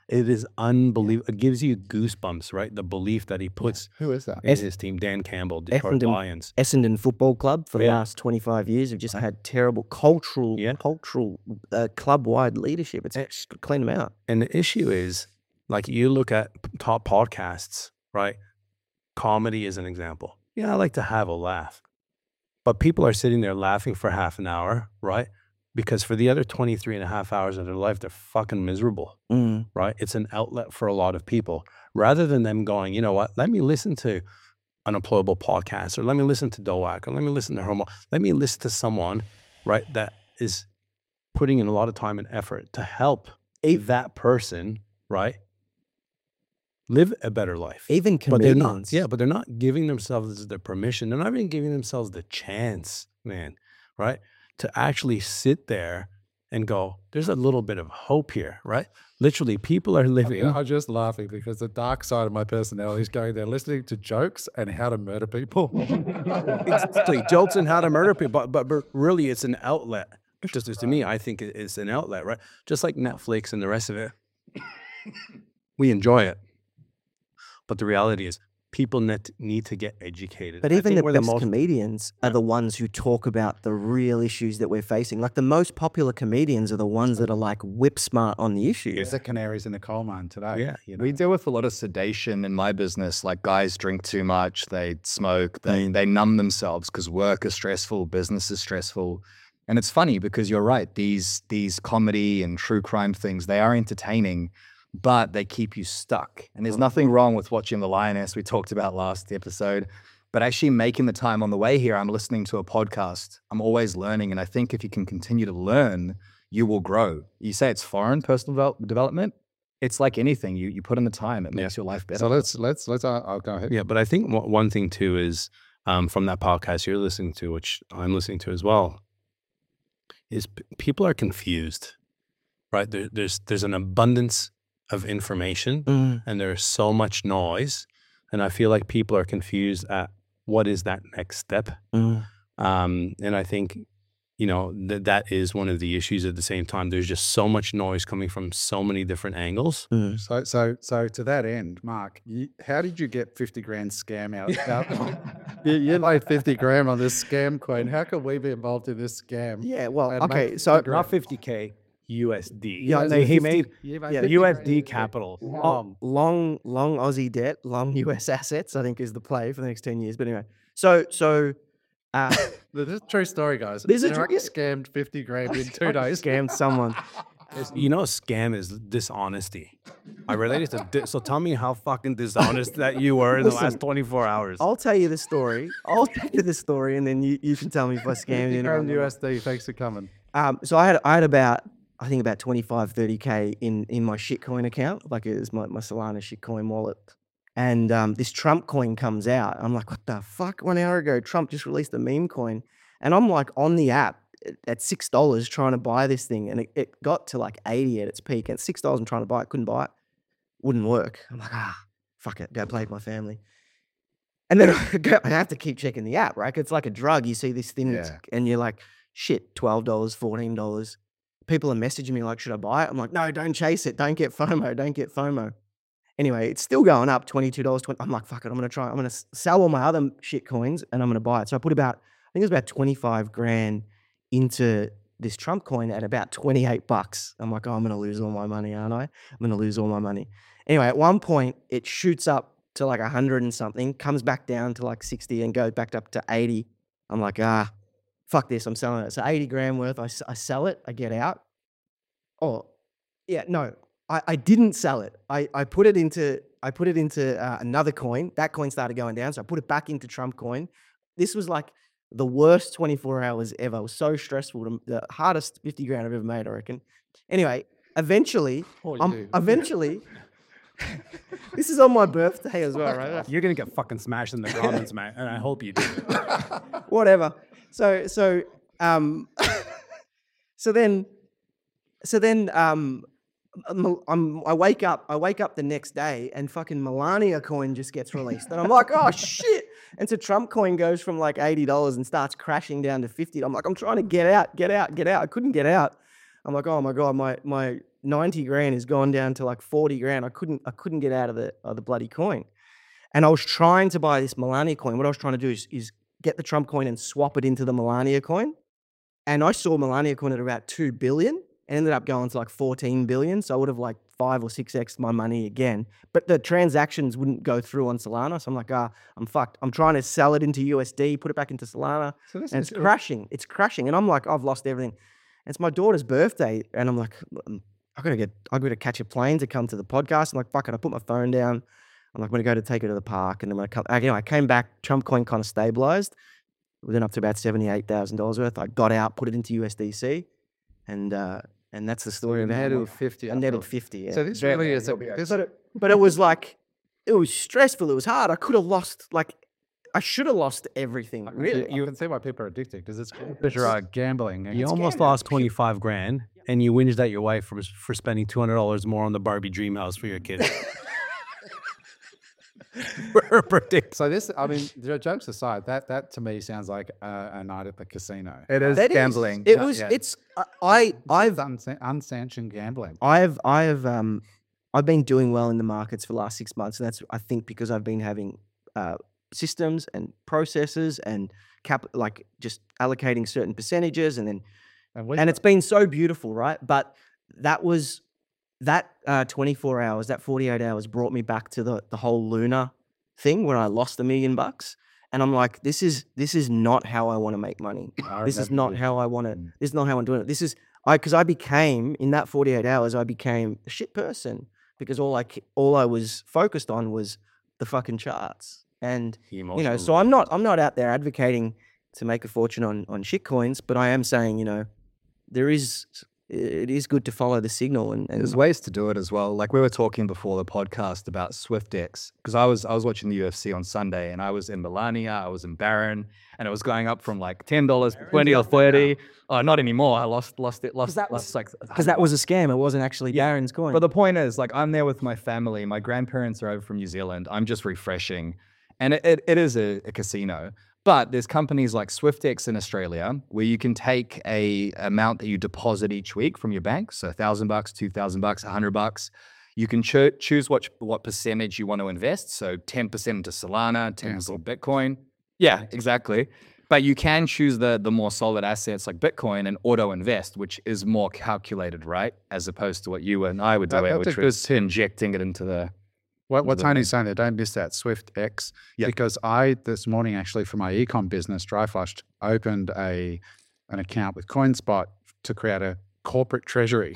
It is unbelievable. It gives you goosebumps, right? The belief that he puts Who is that? in his team, Dan Campbell, Detroit Essendon- Lions. Essendon Football Club for the Yeah. last twenty-five years have just had terrible cultural, Yeah. cultural, uh, club-wide leadership. It's Eh. just clean them out. And the issue is, like, you look at p- top podcasts, right? Comedy is an example. Yeah, I like to have a laugh. But people are sitting there laughing for half an hour, right? Because for the other twenty-three and a half hours of their life, they're fucking miserable, Mm. right? It's an outlet for a lot of people. Rather than them going, you know what, let me listen to Unemployable podcast, or let me listen to Doak, or let me listen to Homo. Let me listen to someone, right, that is putting in a lot of time and effort to help that person, right, live a better life. Even But they're comedians. not, yeah, but they're not giving themselves the permission. They're not even giving themselves the chance, man, right, to actually sit there and go, there's a little bit of hope here, right? Literally, people are living. I'm just laughing because the dark side of my personality is going there, listening to jokes and how to murder people. Exactly, jokes and how to murder people, but, but but really, it's an outlet. Just as to me, I think it- it's an outlet, right? Just like Netflix and the rest of it, we enjoy it. But the reality is, people net, need to get educated. But I even think the we're best most- comedians are the ones who talk about the real issues that we're facing. Like the most popular comedians are the ones that are like whip smart on the issues. It's the canaries in the coal mine today. Yeah, you know. We deal with a lot of sedation in my business. Like guys drink too much, they smoke, they they numb themselves because work is stressful, business is stressful. And it's funny because you're right. These these comedy and true crime things, they are entertaining, but they keep you stuck. And there's nothing wrong with watching The Lioness we talked about last episode, but actually making the time on the way here, I'm listening to a podcast. I'm always learning. And I think if you can continue to learn, you will grow. You say it's foreign personal devel- development. It's like anything. You you put in the time, it makes your life better. So let's let's let's. Uh, I'll go ahead. Yeah, but I think one one thing too is um, from that podcast you're listening to, which I'm listening to as well, is p- people are confused, right? There, there's there's an abundance of information, Mm. and there's so much noise, and I feel like people are confused at what is that next step. Mm. Um, and I think, you know, that that is one of the issues. At the same time, there's just so much noise coming from so many different angles. Mm. So so so to that end, Mark, you, how did you get fifty grand scam out? out you, you laid fifty grand on this scam coin. How can we be involved in this scam? Yeah, well, And okay, make so fifty grand? Not fifty K U S D. Yeah, They- he fifty made you made yeah, fifty U grand. S D capital. Um, long, long Aussie debt, long U S assets, I think is the play for the next ten years. But anyway, so, so, uh, This is a true story, guys. This is a Derek true- scammed fifty grand in two I days. scammed someone. You know, scam is dishonesty. I related to di- so tell me how fucking dishonest that you were in the Listen, last twenty-four hours. I'll tell you the story. I'll tell you the story, and then you, you can tell me if I scammed you. Grand U S D. Thanks for coming. Um, so I had I had about I think about twenty-five, thirty K in in my shitcoin account, like it was my, my Solana shitcoin wallet. And um, this Trump coin comes out. I'm like, what the fuck? One hour ago, Trump just released a meme coin. And I'm like on the app at- at six dollars trying to buy this thing. And it, it got to like eighty at its peak. And six dollars I'm trying to buy it, couldn't buy it. Wouldn't work. I'm like, ah, fuck it. Go play with my family. And then I go- I have to keep checking the app, right? It's like a drug. You see this thing that's- Yeah. and you're like, shit, twelve dollars, fourteen dollars. People are messaging me like, should I buy it? I'm like, no, don't chase it. Don't get FOMO. Don't get FOMO. Anyway, it's still going up, twenty-two dollars. twenty I'm like, fuck it. I'm going to try. I'm going to sell all my other shit coins and I'm going to buy it. So I put about, I think it was about twenty-five grand into this Trump coin at about twenty-eight bucks. I'm like, oh, I'm going to lose all my money, aren't I? I'm going to lose all my money. Anyway, at one point, it shoots up to like one hundred and something, comes back down to like sixty and goes back up to eighty. I'm like, ah, fuck this. I'm selling it. So eighty grand worth, I, s- I sell it, I get out. Oh, yeah, no, I, I didn't sell it. I, I put it into I put it into uh, another coin. That coin started going down, so I put it back into Trump coin. This was like the worst twenty-four hours ever. It was so stressful. to- The hardest fifty grand I've ever made, I reckon. Anyway, eventually, Oh, you um, do. eventually, this is on my birthday as well, right? You're gonna get fucking smashed in the comments, man, and I hope you do. Whatever. So so um so then so then um I'm, I'm I wake up I wake up the next day and fucking Melania coin just gets released and I'm like, oh shit. And so Trump coin goes from like eighty dollars and starts crashing down to fifty. I'm like, I'm trying to get out, get out, get out. I couldn't get out. I'm like, oh my god, my my ninety grand has gone down to like forty grand. I couldn't I couldn't get out of the of the bloody coin, and I was trying to buy this Melania coin. What I was trying to do is, is get the Trump coin and swap it into the Melania coin, and I saw Melania coin at about two billion. And ended up going to like fourteen billion. So I would have like five or six X my money again. But the transactions wouldn't go through on Solana. So I'm like, ah, I'm fucked. I'm trying to sell it into U S D, put it back into Solana. So this And is it's crashing. It's crashing. And I'm like, I've lost everything. And it's my daughter's birthday. And I'm like, "Mm, I gotta get, I gotta catch a plane to come to the podcast. I'm like, fuck it. I put my phone down. I'm like, I'm gonna go to take her to the park. And then when I come, again, I came back, Trump coin kind of stabilized. We went up to about seventy-eight thousand dollars worth. I got out, put it into U S D C. And, uh, And that's the story of netted how fifty. I netted fifty. Yeah. So this really is a this, but, it, but it was like, it was stressful. It was hard. I could have lost, like, I should have lost everything. Really, you, you can see why people are addicted because it's pleasure uh, gambling. You almost lost twenty-five grand, and you whinged at your wife for for spending two hundred dollars more on the Barbie dream house for your kids. For her birthday. So this, I mean, j- jokes aside, that that to me sounds like a, a night at the casino. It is That is- gambling. it Yeah, was. yeah. It's. I. I I've. It's unsan- unsanctioned gambling. I've. I've. Um. I've been doing well in the markets for the last six months, and that's I think because I've been having uh, systems and processes and cap like just allocating certain percentages, and then And, we and it's been so beautiful, right? But that was that uh, twenty-four hours, that forty-eight hours brought me back to the the whole Luna thing where I lost a million bucks, and I'm like, this is this is not how I want to make money. I This is remember not you- how I want to. Mm. This is not how I'm doing it. This is I because I became in that forty-eight hours, I became a shit person because all I ca- all I was focused on was the fucking charts, and you know, so I'm not I'm not out there advocating to make a fortune on on shit coins, but I am saying, you know, there is it is good to follow the signal and, and There's ways to do it as well. Like we were talking before the podcast about SwiftX, because I was I was watching the U F C on Sunday, and I was in Melania, I was in Barron, and it was going up from like ten dollars to twenty or thirty. Oh, not anymore. I lost lost it. Lost that lost like because that was a scam. It wasn't actually Darren's coin. But the point is, like, I'm there with my family. My grandparents are over from New Zealand. I'm just refreshing. And it, it, it is a, a casino. But there's companies like SwiftX in Australia where you can take a amount that you deposit each week from your bank. So a thousand bucks, two thousand bucks, a hundred bucks. You can cho- choose what, what percentage you want to invest. So ten percent into Solana, ten percent Bitcoin. Yeah, exactly. But you can choose the the more solid assets like Bitcoin and auto invest, which is more calculated, right? As opposed to what you and I were That- doing, that's a which good was tip. injecting it into the. What, what the Tony's saying there, don't miss that SwiftX. Yeah. Because I, this morning, actually, for my ecom business, Dryflushed, opened a an account with CoinSpot to create a corporate treasury.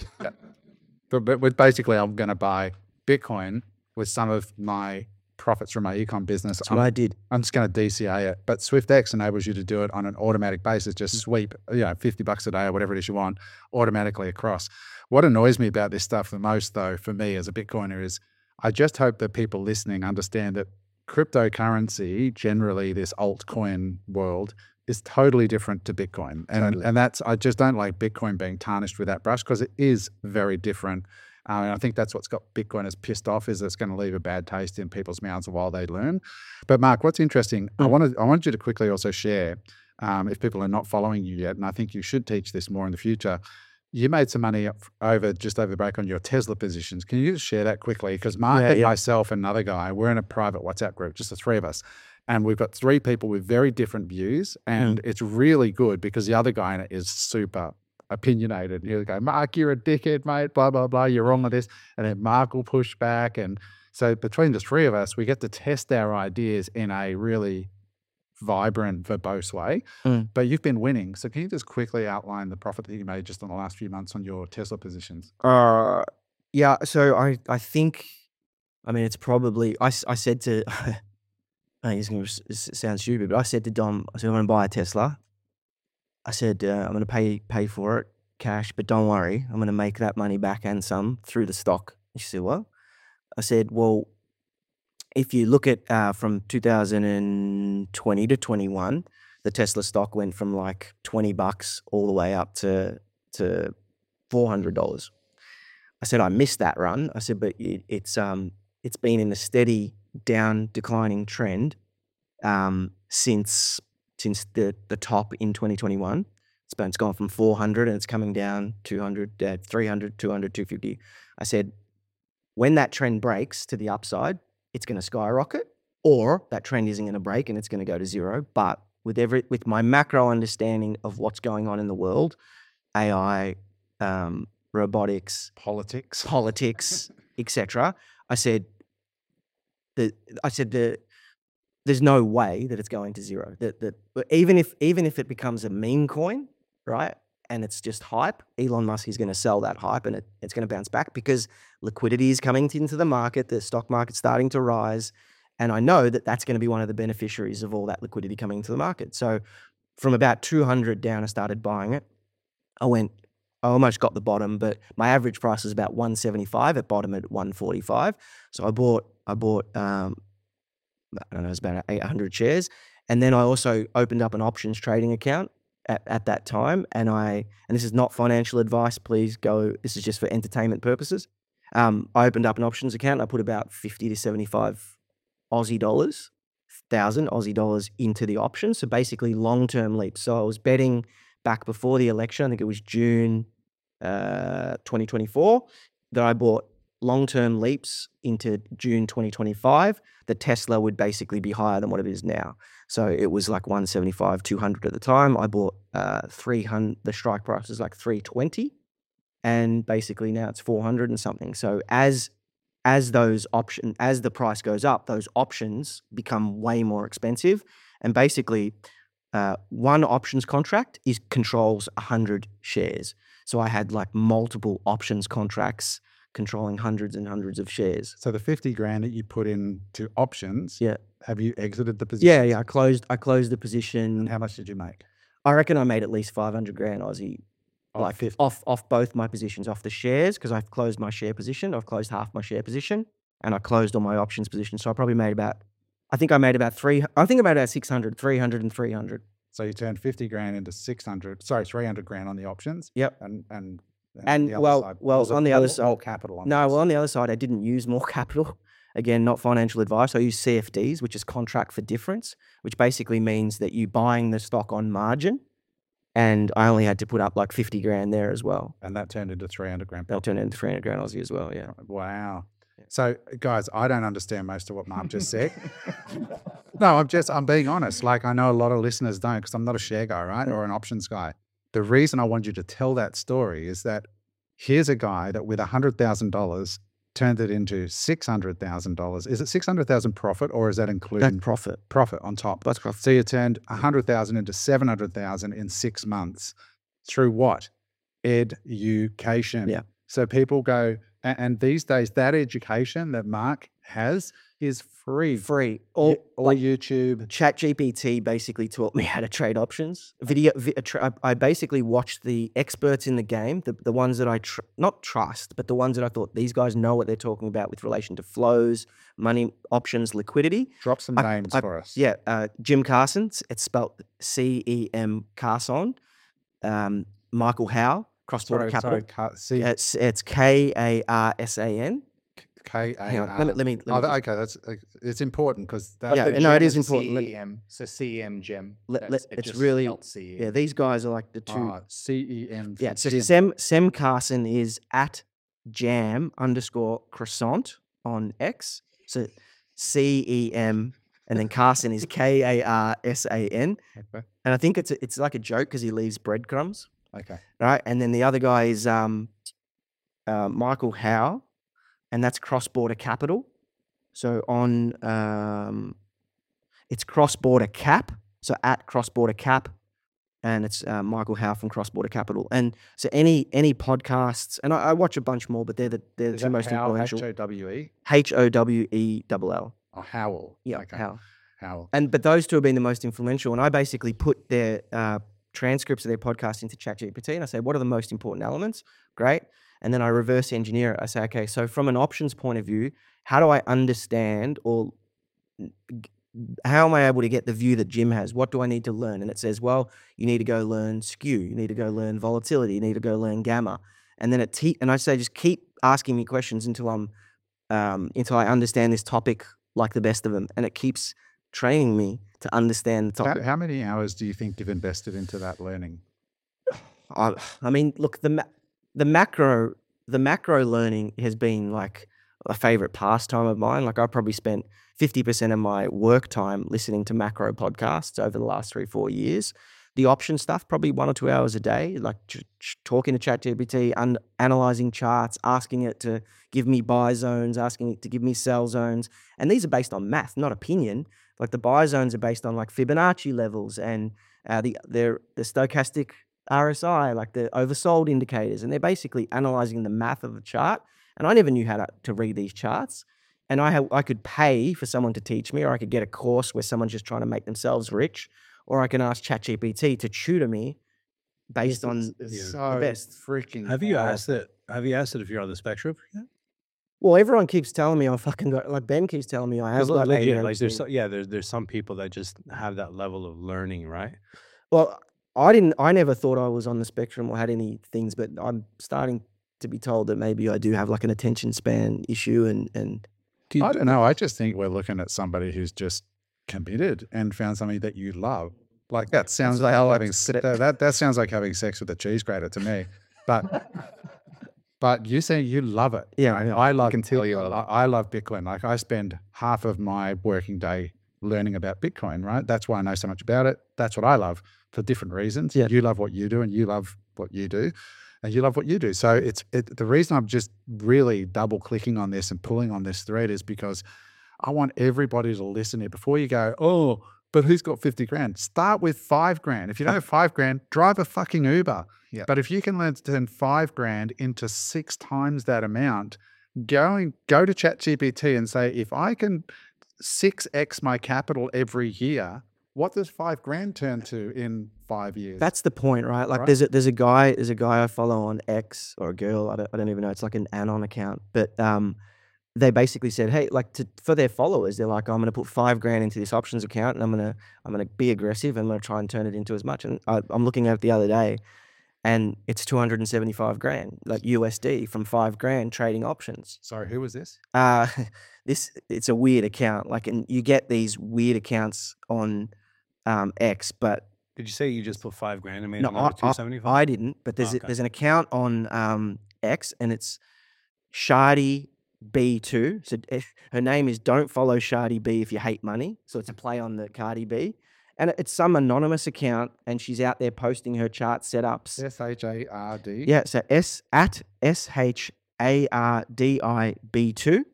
but, but with basically, I'm going to buy Bitcoin with some of my profits from my ecom business. That's I'm, what I did. I'm just going to D C A it. But SwiftX enables you to do it on an automatic basis, just sweep, you know, fifty bucks a day or whatever it is you want automatically across. What annoys me about this stuff the most, though, for me as a Bitcoiner is I just hope that people listening understand that cryptocurrency, generally this altcoin world, is totally different to Bitcoin. And, Totally. and that's, I just don't like Bitcoin being tarnished with that brush because it is very different. Uh, and I think that's what's got Bitcoiners pissed off is it's going to leave a bad taste in people's mouths while they learn. But Mark, what's interesting, I wanted, I wanted you to quickly also share, um, if people are not following you yet, and I think you should teach this more in the future, you made some money up over just over the break on your Tesla positions. Can you just share that quickly? Because Mark Yeah, and yeah. myself and another guy, we're in a private WhatsApp group, just the three of us. And we've got three people with very different views. And it's really good because the other guy in it is super opinionated. He'll go, Mark, you're a dickhead, mate, blah, blah, blah. You're wrong on this. And then Mark will push back. And so between the three of us, we get to test our ideas in a really vibrant, verbose way. Mm. But you've been winning. So can you just quickly outline the profit that you made just in the last few months on your Tesla positions? Uh, yeah. So I, I think, I mean, it's probably, I, s- I said to, I think it's going to sound stupid, but I said to Dom, I said, I'm going to buy a Tesla. I said, uh, I'm going to pay, pay for it cash, but don't worry, I'm going to make that money back and some through the stock. And she said, what? I said, well, if you look at uh, from two thousand twenty to twenty-one, the Tesla stock went from like twenty bucks all the way up to, to four hundred dollars. I said, I missed that run. I said, but it, it's um it's been in a steady down declining trend um, since since the, the top in twenty twenty-one. It's It's been, it's gone from four hundred and it's coming down two hundred, uh, three hundred, two hundred, two fifty. I said, when that trend breaks to the upside, it's going to skyrocket, or that trend isn't going to break and it's going to go to zero. But with every, with my macro understanding of what's going on in the world, A I, um, robotics, Politics. politics, et cetera, I said, the, I said the, there's no way that it's going to zero. That that but even if even if it becomes a meme coin, right, and it's just hype, Elon Musk is going to sell that hype and it, it's going to bounce back because liquidity is coming into the market, the stock market's starting to rise, and I know that that's going to be one of the beneficiaries of all that liquidity coming into the market. So from about two hundred down, I started buying it. I went, I almost got the bottom, but my average price was about one seventy-five, at bottom at one forty-five. So I bought, I bought, um, I don't know, it was about eight hundred shares. And then I also opened up an options trading account at, at that time. And I, and this is not financial advice, please go, this is just for entertainment purposes. Um, I opened up an options account and I put about fifty to seventy-five Aussie dollars, thousand Aussie dollars into the options. So basically long-term leaps. So I was betting back before the election, I think it was June uh, twenty twenty-four, that I bought long-term leaps into June twenty twenty-five, that Tesla would basically be higher than what it is now. So it was like one seventy-five, two hundred at the time. I bought uh, three hundred, the strike price was like three twenty, and basically now it's four hundred and something. So as as those option, as the price goes up, those options become way more expensive. And basically, uh, one options contract is controls one hundred shares. So I had like multiple options contracts controlling hundreds and hundreds of shares. So the fifty grand that you put into options, Yeah. have you exited the position? Yeah, yeah. I closed. I closed the position. And how much did you make? I reckon I made at least five hundred grand Aussie, Of like fifty. off off both my positions, off the shares, because I've closed my share position. I've closed half my share position, and I closed all my options position. So I probably made about, I think I made about three. I think I made about six hundred, three hundred, and three hundred. So you turned fifty grand into six hundred, sorry, three hundred grand on the options. Yep. And, and, And, the other well- side, well, was it on the more- other side- more capital on No, this? well, on the other side, I didn't use more capital. Again, not financial advice. I use C F Ds, which is contract for difference, which basically means that you're buying the stock on margin. And I only had to put up like fifty grand there as well. And that turned into three hundred grand. They'll turn into three hundred grand Aussie as well, yeah. Wow. So guys, I don't understand most of what Mark just said. No, I'm just, I'm being honest. Like I know a lot of listeners don't, because I'm not a share guy, right? Or an options guy. The reason I want you to tell that story is that here's a guy that with one hundred thousand dollars turned it into six hundred thousand dollars. Is it six hundred thousand profit, or is that including That's profit. profit on top? That's profit. So you turned one hundred thousand into seven hundred thousand in six months through what? Education. Yeah. So people go, a- and these days that education that Mark has is free. Free. All, All like, YouTube. ChatGPT basically taught me how to trade options. Video. Vi- tra- I basically watched the experts in the game, the, the ones that I tr- not trust, but the ones that I thought these guys know what they're talking about with relation to flows, money, options, liquidity. Drop some I- names I- for us. Yeah, uh, Jim Carson. It's spelled C E M Carson. Um, Michael Howe, Cross Border Sorry, Capital. sorry. Ca- C Yeah, It's it's K A R S A N. K A Hang on, let me let me. Oh, Let me that- okay, that's uh, it's important because that, Yeah, The no, it gem is important. Let- C E M. So C E M gem. Let- That's- let- it it's just really- spelled C E M. yeah, these guys are like the two. uh, C E M. Yeah, so Sem Sem Carson is at jam underscore croissant on X. So C E M and then Carson is K A R S A N. Okay. And I think it's a, it's like a joke because he leaves breadcrumbs, Okay. right? And then the other guy is um, uh, Michael Howe, and that's Cross Border Capital. So on um, it's Cross Border Cap. So at Cross Border Cap, and it's uh, Michael Howe from Cross Border Capital. And so any any podcasts, and I, I watch a bunch more, but they're the they're the Is two that most Howell, H influential. O W E? H O W E L L. Oh, Howell. Yeah, Okay. Howe. Howell. And but those two have been the most influential. And I basically put their uh, transcripts of their podcast into ChatGPT, and I say, what are the most important elements? Great. And then I reverse engineer it. I say, okay, so from an options point of view, how do I understand or g- how am I able to get the view that Jim has? What do I need to learn? And it says, well, you need to go learn skew. You need to go learn volatility. You need to go learn gamma. And then it te- and I say, just keep asking me questions until I'm um, until I understand this topic like the best of them. And it keeps training me to understand the How, topic. how many hours do you think you've invested into that learning? I, I mean, look, the ma- the macro the macro learning has been like a favorite pastime of mine. Like I probably spent fifty percent of my work time listening to macro podcasts over the last three, four years. The option stuff, probably one or two hours a day, like ch- ch- talking to ChatGPT, and analyzing charts, asking it to give me buy zones, asking it to give me sell zones. And these are based on math, not opinion. Like the buy zones are based on like Fibonacci levels and uh, the, they're, the stochastic R S I, like the oversold indicators. And they're basically analyzing the math of a chart. And I never knew how to, to read these charts. And I, ha- I could pay for someone to teach me, or I could get a course where someone's just trying to make themselves rich, or I can ask ChatGPT to tutor me based on it's the so best. freaking. Have you powerful. asked it? Have you asked it if you're on the spectrum? Yeah. Well, everyone keeps telling me I fucking got, like Ben keeps telling me I have got Like, A D yeah, H D. like there's so, yeah, there's there's some people that just have that level of learning, right? Well, I didn't, I never thought I was on the spectrum or had any things, but I'm starting to be told that maybe I do have like an attention span issue and, and I don't know. I just think we're looking at somebody who's just committed and found something that you love. Like that sounds like having se- that, that that sounds like having sex with a cheese grater to me. But but you say you love it. Yeah, I, I love. can tell you I I, love I love Bitcoin. Like I spend half of my working day learning about Bitcoin. Right. That's why I know so much about it. That's what I love for different reasons. Yeah. You love what you do, and you love what you do, and you love what you do. So it's it, the reason I'm just really double clicking on this and pulling on this thread is because I want everybody to listen here before you go, oh, but who's got fifty grand? Start with five grand. If you don't have five grand, drive a fucking Uber. Yeah. But if you can learn to turn five grand into six times that amount, go and go to ChatGPT and say, if I can six X my capital every year, what does five grand turn to in five years? that's the point, right? Like Right. there's a, there's a guy, there's a guy I follow on X, or a girl, I don't, I don't even know. It's like an Anon account, but, um, they basically said, hey, like to, for their followers, they're like, I'm going to put five grand into this options account, and I'm going to, I'm going to be aggressive, and I'm going to try and turn it into as much. And I, I'm looking at it the other day, and it's two hundred seventy-five grand, like U S D from five grand trading options. Sorry, who was this? Uh, this, it's a weird account. Like, and you get these weird accounts on, um, X, but Did you say you just put five grand and made no, another I, two I, seventy five? I didn't, but there's, a, Okay. there's an account on, um, X, and it's Shardy B two. So if, her name is Don't Follow Shardy B If You Hate Money. So it's a play on the Cardi B. And it's some anonymous account, and she's out there posting her chart setups. S H A R D. Yeah, so S at S H A R D I B two.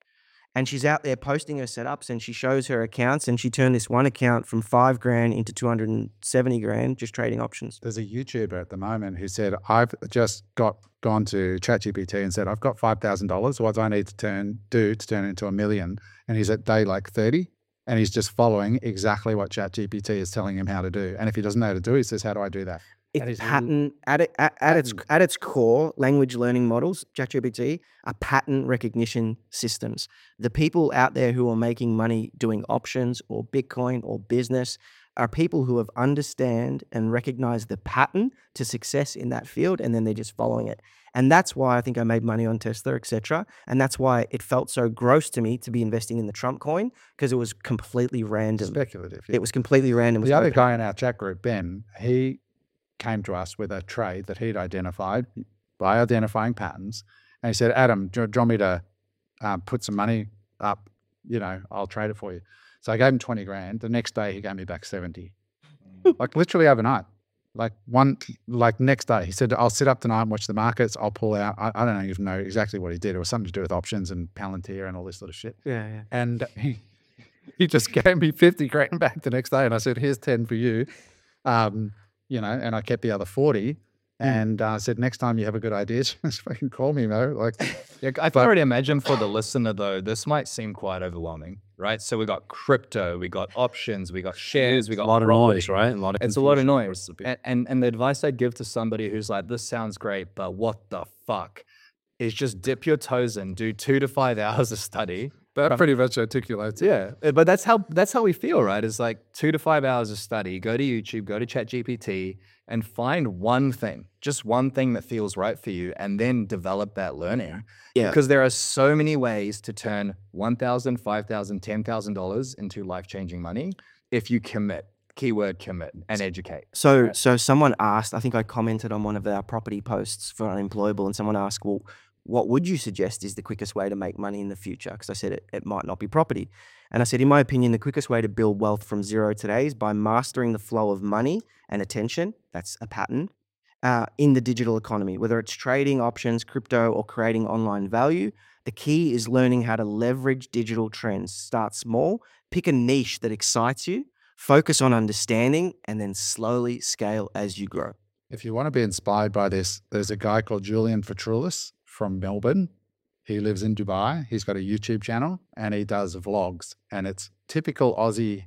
And she's out there posting her setups, and she shows her accounts, and she turned this one account from five grand into two hundred seventy grand just trading options. There's a YouTuber at the moment who said, I've just got gone to ChatGPT and said, I've got five thousand dollars. What do I need to turn do to turn it into a million? And he's at day like thirty, and he's just following exactly what ChatGPT is telling him how to do. And if he doesn't know how to do it, he says, how do I do that? It's is pattern at it at, at its pattern. at its core, language learning models, ChatGPT, are pattern recognition systems. The people out there who are making money doing options or Bitcoin or business are people who have understand and recognize the pattern to success in that field, and then they're just following it. And that's why I think I made money on Tesla, et cetera. And that's why it felt so gross to me to be investing in the Trump coin, because it was completely random. Speculative. It was completely random. It was The no other pattern. guy in our chat group, Ben, he came to us with a trade that he'd identified by identifying patterns. And he said, Adam, do you, do you want me to um, put some money up? You know, I'll trade it for you. So I gave him twenty grand. The next day he gave me back seventy. Like literally overnight. Like one, like next day, he said, I'll sit up tonight and watch the markets. I'll pull out. I, I don't even know exactly what he did. It was something to do with options and Palantir and all this sort of shit. Yeah, yeah. And he, he just gave me fifty grand back the next day. And I said, here's ten for you. Um, you know, and I kept the other forty. And I uh, said, next time you have a good idea, just fucking call me, Mo. Like, Yeah, I can already imagine for the listener though, this might seem quite overwhelming, right? So we got crypto, we got options, we got shares, we a got lot of property. noise, right? A lot of It's a lot of confusion. noise. And, and and the advice I'd give to somebody who's like, this sounds great, but what the fuck? Is just dip your toes in, do two to five hours of study. that pretty much articulates it. Yeah, uh, but that's how that's how we feel, right? It's like two to five hours of study. Go to YouTube, go to ChatGPT, and find one thing, just one thing that feels right for you, and then develop that learning. Yeah. Because there are so many ways to turn one thousand, five thousand, ten thousand dollars into life changing money if you commit. Keyword commit and educate. So, so someone asked, I think I commented on one of our property posts for Unemployable, and someone asked, well, what would you suggest is the quickest way to make money in the future? Because I said it, it might not be property. And I said, in my opinion, the quickest way to build wealth from zero today is by mastering the flow of money and attention. That's a pattern uh, in the digital economy, whether it's trading, options, crypto, or creating online value. The key is learning how to leverage digital trends. Start small, pick a niche that excites you, focus on understanding, and then slowly scale as you grow. If you want to be inspired by this, there's a guy called Julian Petroulis from Melbourne. He lives in Dubai. He's got a YouTube channel and he does vlogs. And it's typical Aussie,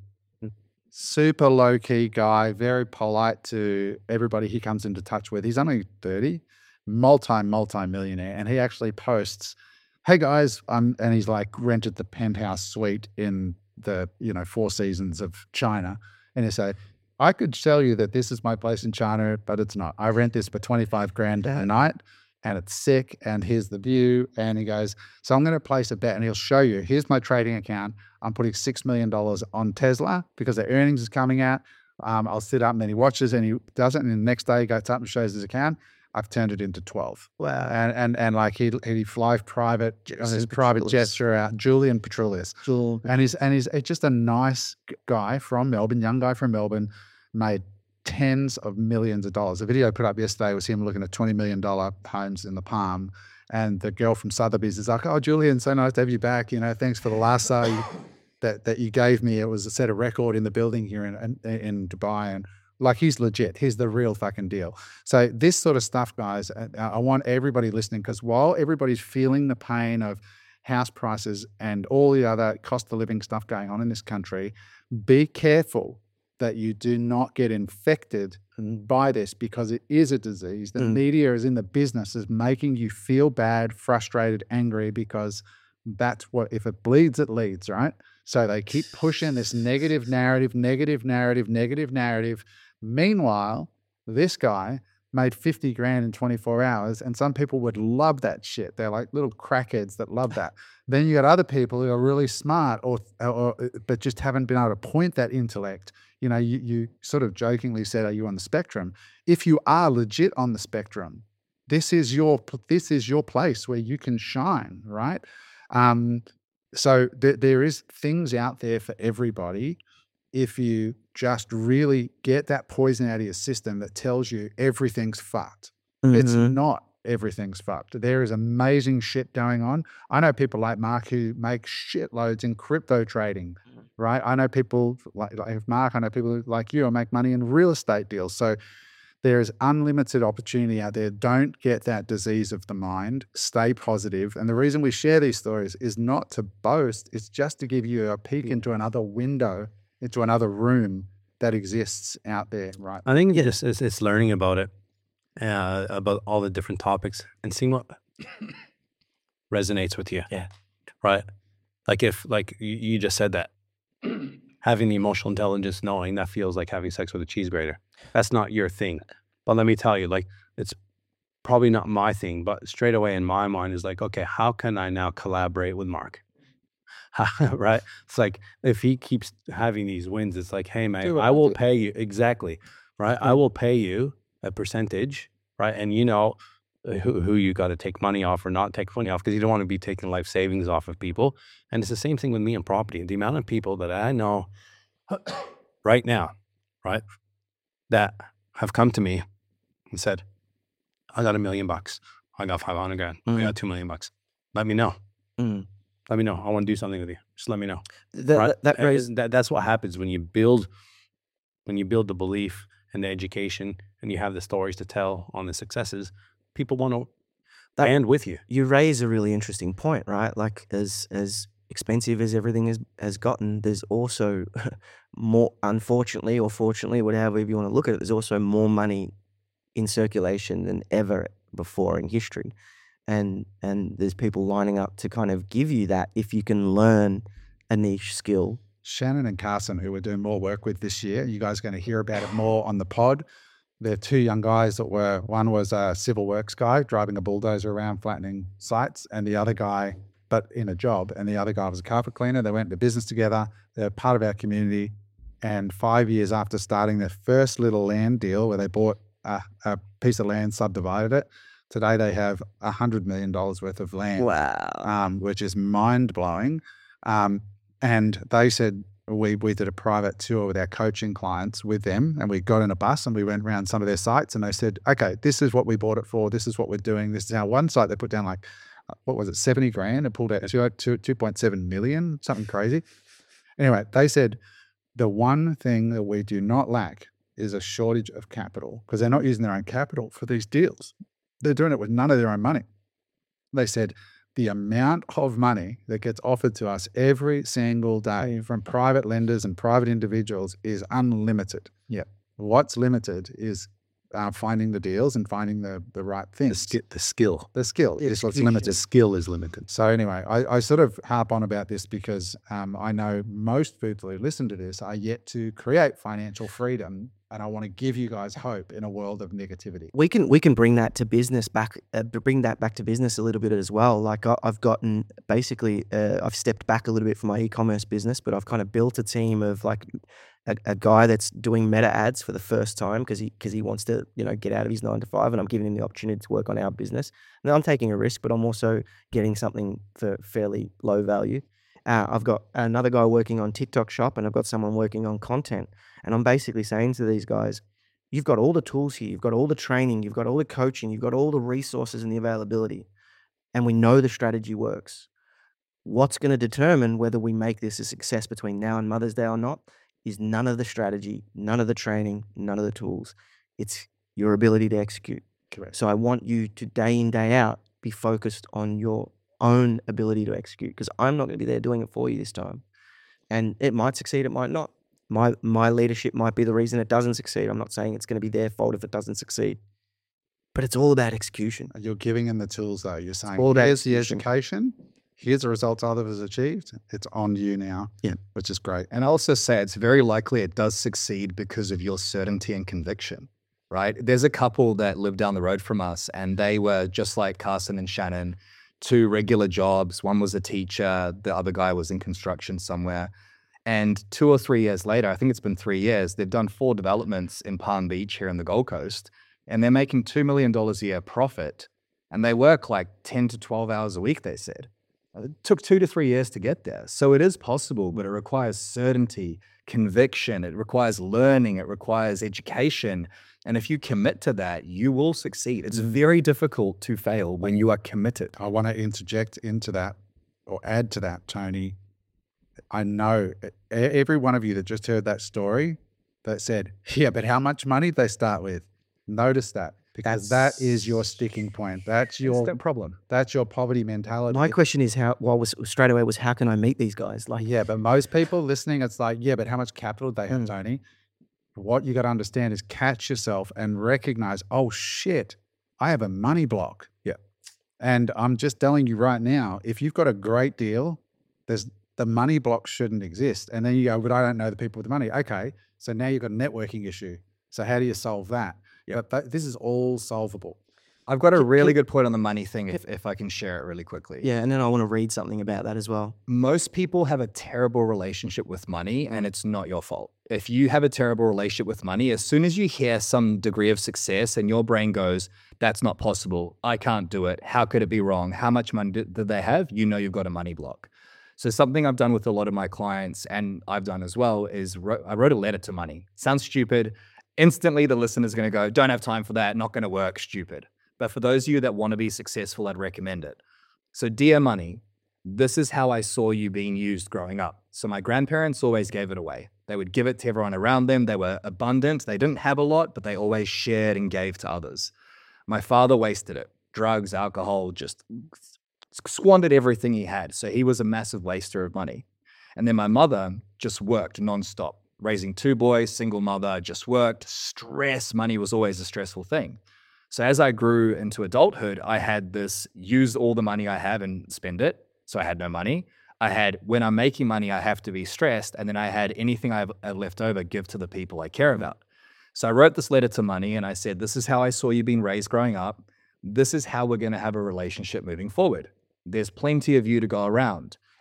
super low-key guy, very polite to everybody he comes into touch with. He's only thirty, multi, multi-millionaire. And he actually posts, hey guys, um, and he's like rented the penthouse suite in the, you know, Four Seasons of China. And he say, I could tell you that this is my place in China, but it's not. I rent this for twenty-five grand a night and it's sick. And here's the view. And he goes, so I'm going to place a bet, and he'll show you, here's my trading account. I'm putting six million dollars on Tesla because the earnings is coming out. Um, I'll sit up, and then he watches and he does it. And the next day he goes up and shows his account. I've turned it into twelve. Wow. And and and like he he flies private on his private Petroulis. jets throughout. Julian Petroulis. Cool. And he's and he's just a nice g- guy from Melbourne, young guy from Melbourne, made tens of millions of dollars. The video I put up yesterday was him looking at twenty million dollars homes in the Palm. And the girl from Sotheby's is like, oh, Julian, so nice to have you back. You know, thanks for the last sale you, that, that you gave me. It was a set a record in the building here in, in, in Dubai. And like, he's legit. He's the real fucking deal. So this sort of stuff, guys, I, I want everybody listening, because while everybody's feeling the pain of house prices and all the other cost of living stuff going on in this country, be careful that you do not get infected by this, because it is a disease. The Mm. media is in the business of making you feel bad, frustrated, angry, because that's what, if it bleeds, it leads, right? So they keep pushing this negative narrative, negative narrative, negative narrative. Meanwhile, this guy made fifty grand in twenty-four hours, and some people would love that shit. They're like little crackheads that love that. Then you got other people who are really smart, or, or but just haven't been able to point that intellect. You know, you, you sort of jokingly said, are you on the spectrum? If you are legit on the spectrum, this is your this is your place where you can shine, right? Um, so th- there is things out there for everybody. If you just really get that poison out of your system that tells you everything's fucked. It's Mhm. not everything's fucked. There is amazing shit going on. I know people like Mark who make shitloads in crypto trading, right? I know people like, like Mark, I know people like you who make money in real estate deals. So there is unlimited opportunity out there. Don't get that disease of the mind. Stay positive. And the reason we share these stories is not to boast. It's just to give you a peek into another window, into another room that exists out there, right? I think it's, it's, it's learning about it, uh, about all the different topics and seeing what resonates with you. Yeah. Right. Like if, like you, you just said that, having the emotional intelligence, knowing that feels like having sex with a cheese grater. That's not your thing. But let me tell you, like, it's probably not my thing, but straight away in my mind is like, okay, how can I now collaborate with Mark? Right? It's like, if he keeps having these wins, it's like, hey, man, Do what I I will do. pay you. Exactly. Right? I will pay you a percentage, right? And you know uh, who, who you got to take money off or not take money off, because you don't want to be taking life savings off of people. And it's the same thing with me and property. The amount of people that I know right now, right, that have come to me and said, I got a million bucks. I got five hundred grand. I Mm. got two million bucks. Let me know. Mm. Let me know. I want to do something with you. Just let me know. That, Right? that, that And raises, that, that's what happens when you build, when you build the belief and the education and you have the stories to tell on the successes, people want to That- band with you. you raise a really interesting point, right? Like, as as expensive as everything is, has gotten, there's also more, unfortunately or fortunately, whatever you want to look at it, there's also more money in circulation than ever before in history. And and there's people lining up to kind of give you that if you can learn a niche skill. Shannon and Carson, who we're doing more work with this year, you guys are going to hear about it more on the pod. They're two young guys that were, one was a civil works guy driving a bulldozer around flattening sites, and the other guy, but in a job, and the other guy was a carpet cleaner. They went into business together. They're part of our community, And five years after starting their first little land deal where they bought a, a piece of land, subdivided it, today they have one hundred million dollars worth of land, Wow. um, which is mind-blowing. Um, and they said, we we did a private tour with our coaching clients with them, and we got in a bus and we went around some of their sites, and they said, okay, this is what we bought it for. This is what we're doing. This is how one site they put down like, what was it, seventy grand and pulled out two point seven million, something crazy. Anyway, they said the one thing that we do not lack is a shortage of capital, because they're not using their own capital for these deals. They're doing it with none of their own money. They said the amount of money that gets offered to us every single day from private lenders and private individuals is unlimited. Yeah. What's limited is uh, finding the deals and finding the, the right The, things. ski- the skill. The skill is what's limited. The skill is limited. So anyway, I, I sort of harp on about this because um, I know most people who listen to this are yet to create financial freedom, and I want to give you guys hope in a world of negativity. We can we can bring that to business back, uh, bring that back to business a little bit as well. Like I, I've gotten basically, uh, I've stepped back a little bit from my e-commerce business, but I've kind of built a team of like a, a guy that's doing meta ads for the first time because he because he wants to you know get out of his nine to five, and I'm giving him the opportunity to work on our business. And I'm taking a risk, but I'm also getting something for fairly low value. Uh, I've got another guy working on TikTok Shop, and I've got someone working on content. And I'm basically saying to these guys, you've got all the tools here, you've got all the training, you've got all the coaching, you've got all the resources and the availability, and we know the strategy works. What's going to determine whether we make this a success between now and Mother's Day or not is none of the strategy, none of the training, none of the tools. It's your ability to execute. Correct. So I want you to day in, day out, be focused on your own ability to execute, because I'm not going to be there doing it for you this time. And it might succeed, it might not. My my leadership might be the reason it doesn't succeed. I'm not saying it's going to be their fault if it doesn't succeed, but it's all about execution. You're giving them the tools though. You're saying, all about here's the execution. education, here's the results others achieved. It's on you now. Yeah. Which is great. And I also say it's very likely it does succeed because of your certainty and conviction, right? There's a couple that live down the road from us, and they were just like Carson and Shannon, two regular jobs. One was a teacher, the other guy was in construction somewhere. And two or three years later, I think it's been three years, they've done four developments in Palm Beach here in the Gold Coast, and they're making two million dollars a year profit. And they work like ten to twelve hours a week, they said. It took two to three years to get there. So it is possible, but it requires certainty, conviction, it requires learning, it requires education. And if you commit to that, you will succeed. It's very difficult to fail when you are committed. I want to interject into that or add to that, Tony. I know e- every one of you that just heard that story that said, yeah, but how much money did they start with? Notice that, because that is your sticking point. That's It's your the problem. that's your poverty mentality. My question is how. Well, was straight away was how can I meet these guys? Like, Yeah, but most people listening, it's like, yeah, but how much capital do they have, Mm. Tony? What you got to understand is catch yourself and recognize, oh shit, I have a money block. Yeah. And I'm just telling you right now, if you've got a great deal, there's the money block shouldn't exist. And then you go, but I don't know the people with the money. Okay, so now you've got a networking issue. So how do you solve that? Yeah. But that, this is all solvable. I've got a Can- really can- good point on the money thing if, if I can share it really quickly. yeah, and then I want to read something about that as well. Most people have a terrible relationship with money, and it's not your fault. If you have a terrible relationship with money, as soon as you hear some degree of success and your brain goes, that's not possible, I can't do it, how could it be wrong, how much money did did they have, you know you've got a money block. So something I've done with a lot of my clients, and I've done as well, is wrote, I wrote a letter to money. Sounds stupid. Instantly, the listener's going to go, don't have time for that, not going to work, stupid. But for those of you that want to be successful, I'd recommend it. So dear money, this is how I saw you being used growing up. So my grandparents always gave it away. They would give it to everyone around them. They were abundant. They didn't have a lot, but they always shared and gave to others. My father wasted it. Drugs, alcohol, just squandered everything he had. So he was a massive waster of money. And then my mother just worked nonstop, raising two boys, single mother, just worked. Stress, money was always a stressful thing. So as I grew into adulthood, I had this use all the money I have and spend it. So I had no money. I had, when I'm making money, I have to be stressed. And then I had anything I have left over, give to the people I care about. So I wrote this letter to money and I said, this is how I saw you being raised growing up. This is how we're going to have a relationship moving forward. There's plenty of you to go around.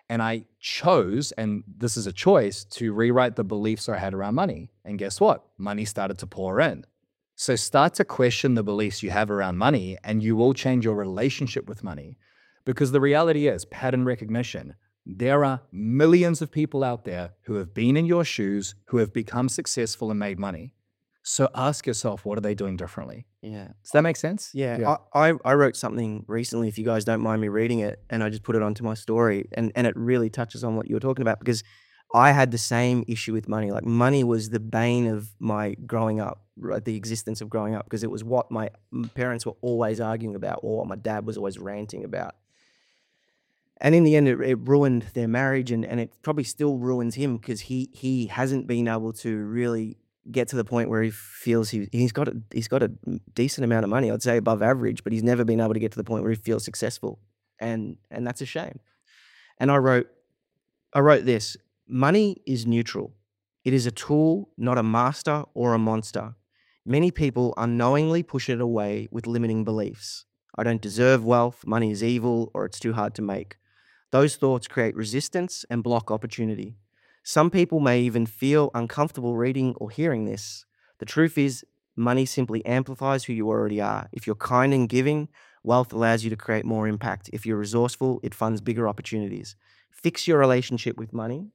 And I chose, and this is a choice, to rewrite the beliefs I had around money. And guess what? Money started to pour in. So start to question the beliefs you have around money, and you will change your relationship with money. Because the reality is, pattern recognition, there are millions of people out there who have been in your shoes, who have become successful and made money. So ask yourself, what are they doing differently? Yeah. Does that make sense? Yeah, Yeah. I, I, I wrote something recently, if you guys don't mind me reading it, and I just put it onto my story, and, and it really touches on what you were talking about, because I had the same issue with money. Like, money was the bane of my growing up, right, the existence of growing up, because it was what my parents were always arguing about, or what my dad was always ranting about. And in the end, it, it ruined their marriage, and, and it probably still ruins him, because he he hasn't been able to really get to the point where he feels he he's got a, he's got a decent amount of money, I'd say above average, but he's never been able to get to the point where he feels successful, and and that's a shame. And I wrote I wrote this: money is neutral. It is a tool, not a master or a monster. Many people unknowingly push it away with limiting beliefs. I don't deserve wealth, money is evil, or it's too hard to make. Those thoughts create resistance and block opportunity. Some people may even feel uncomfortable reading or hearing this. The truth is, money simply amplifies who you already are. If you're kind and giving, wealth allows you to create more impact. If you're resourceful, it funds bigger opportunities. Fix your relationship with money.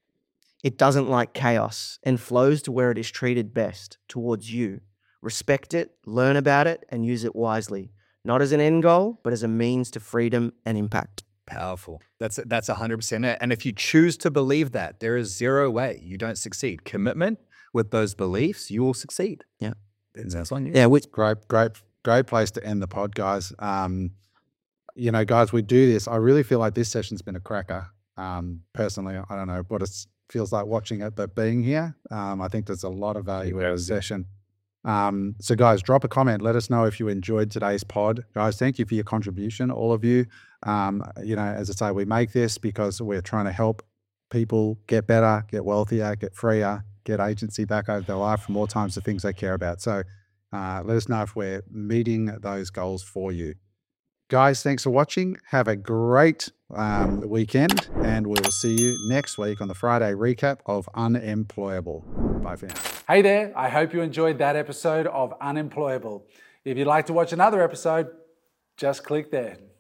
It doesn't like chaos and flows to where it is treated best, towards you. Respect it, learn about it, and use it wisely. Not as an end goal, but as a means to freedom and impact. Powerful. That's that's one hundred percent it. And if you choose to believe that, there is zero way you don't succeed. Commitment with those beliefs, you will succeed. Yeah. That's on you. Yeah, which, Great, great, great place to end the pod, guys. Um, you know, guys, we do this. I really feel like this session's been a cracker. Um, personally, I don't know what it feels like watching it, but being here, um, I think there's a lot of value in this session. Um, so guys, drop a comment. Let us know if you enjoyed today's pod. Guys, thank you for your contribution, all of you. Um, you know, as I say, we make this because we're trying to help people get better, get wealthier, get freer, get agency back over their life for more times the things they care about. So uh, let us know if we're meeting those goals for you. Guys, thanks for watching. Have a great um, weekend, and we will see you next week on the Friday recap of Unemployable. Bye for now. Hey there, I hope you enjoyed that episode of Unemployable. If you'd like to watch another episode, just click there.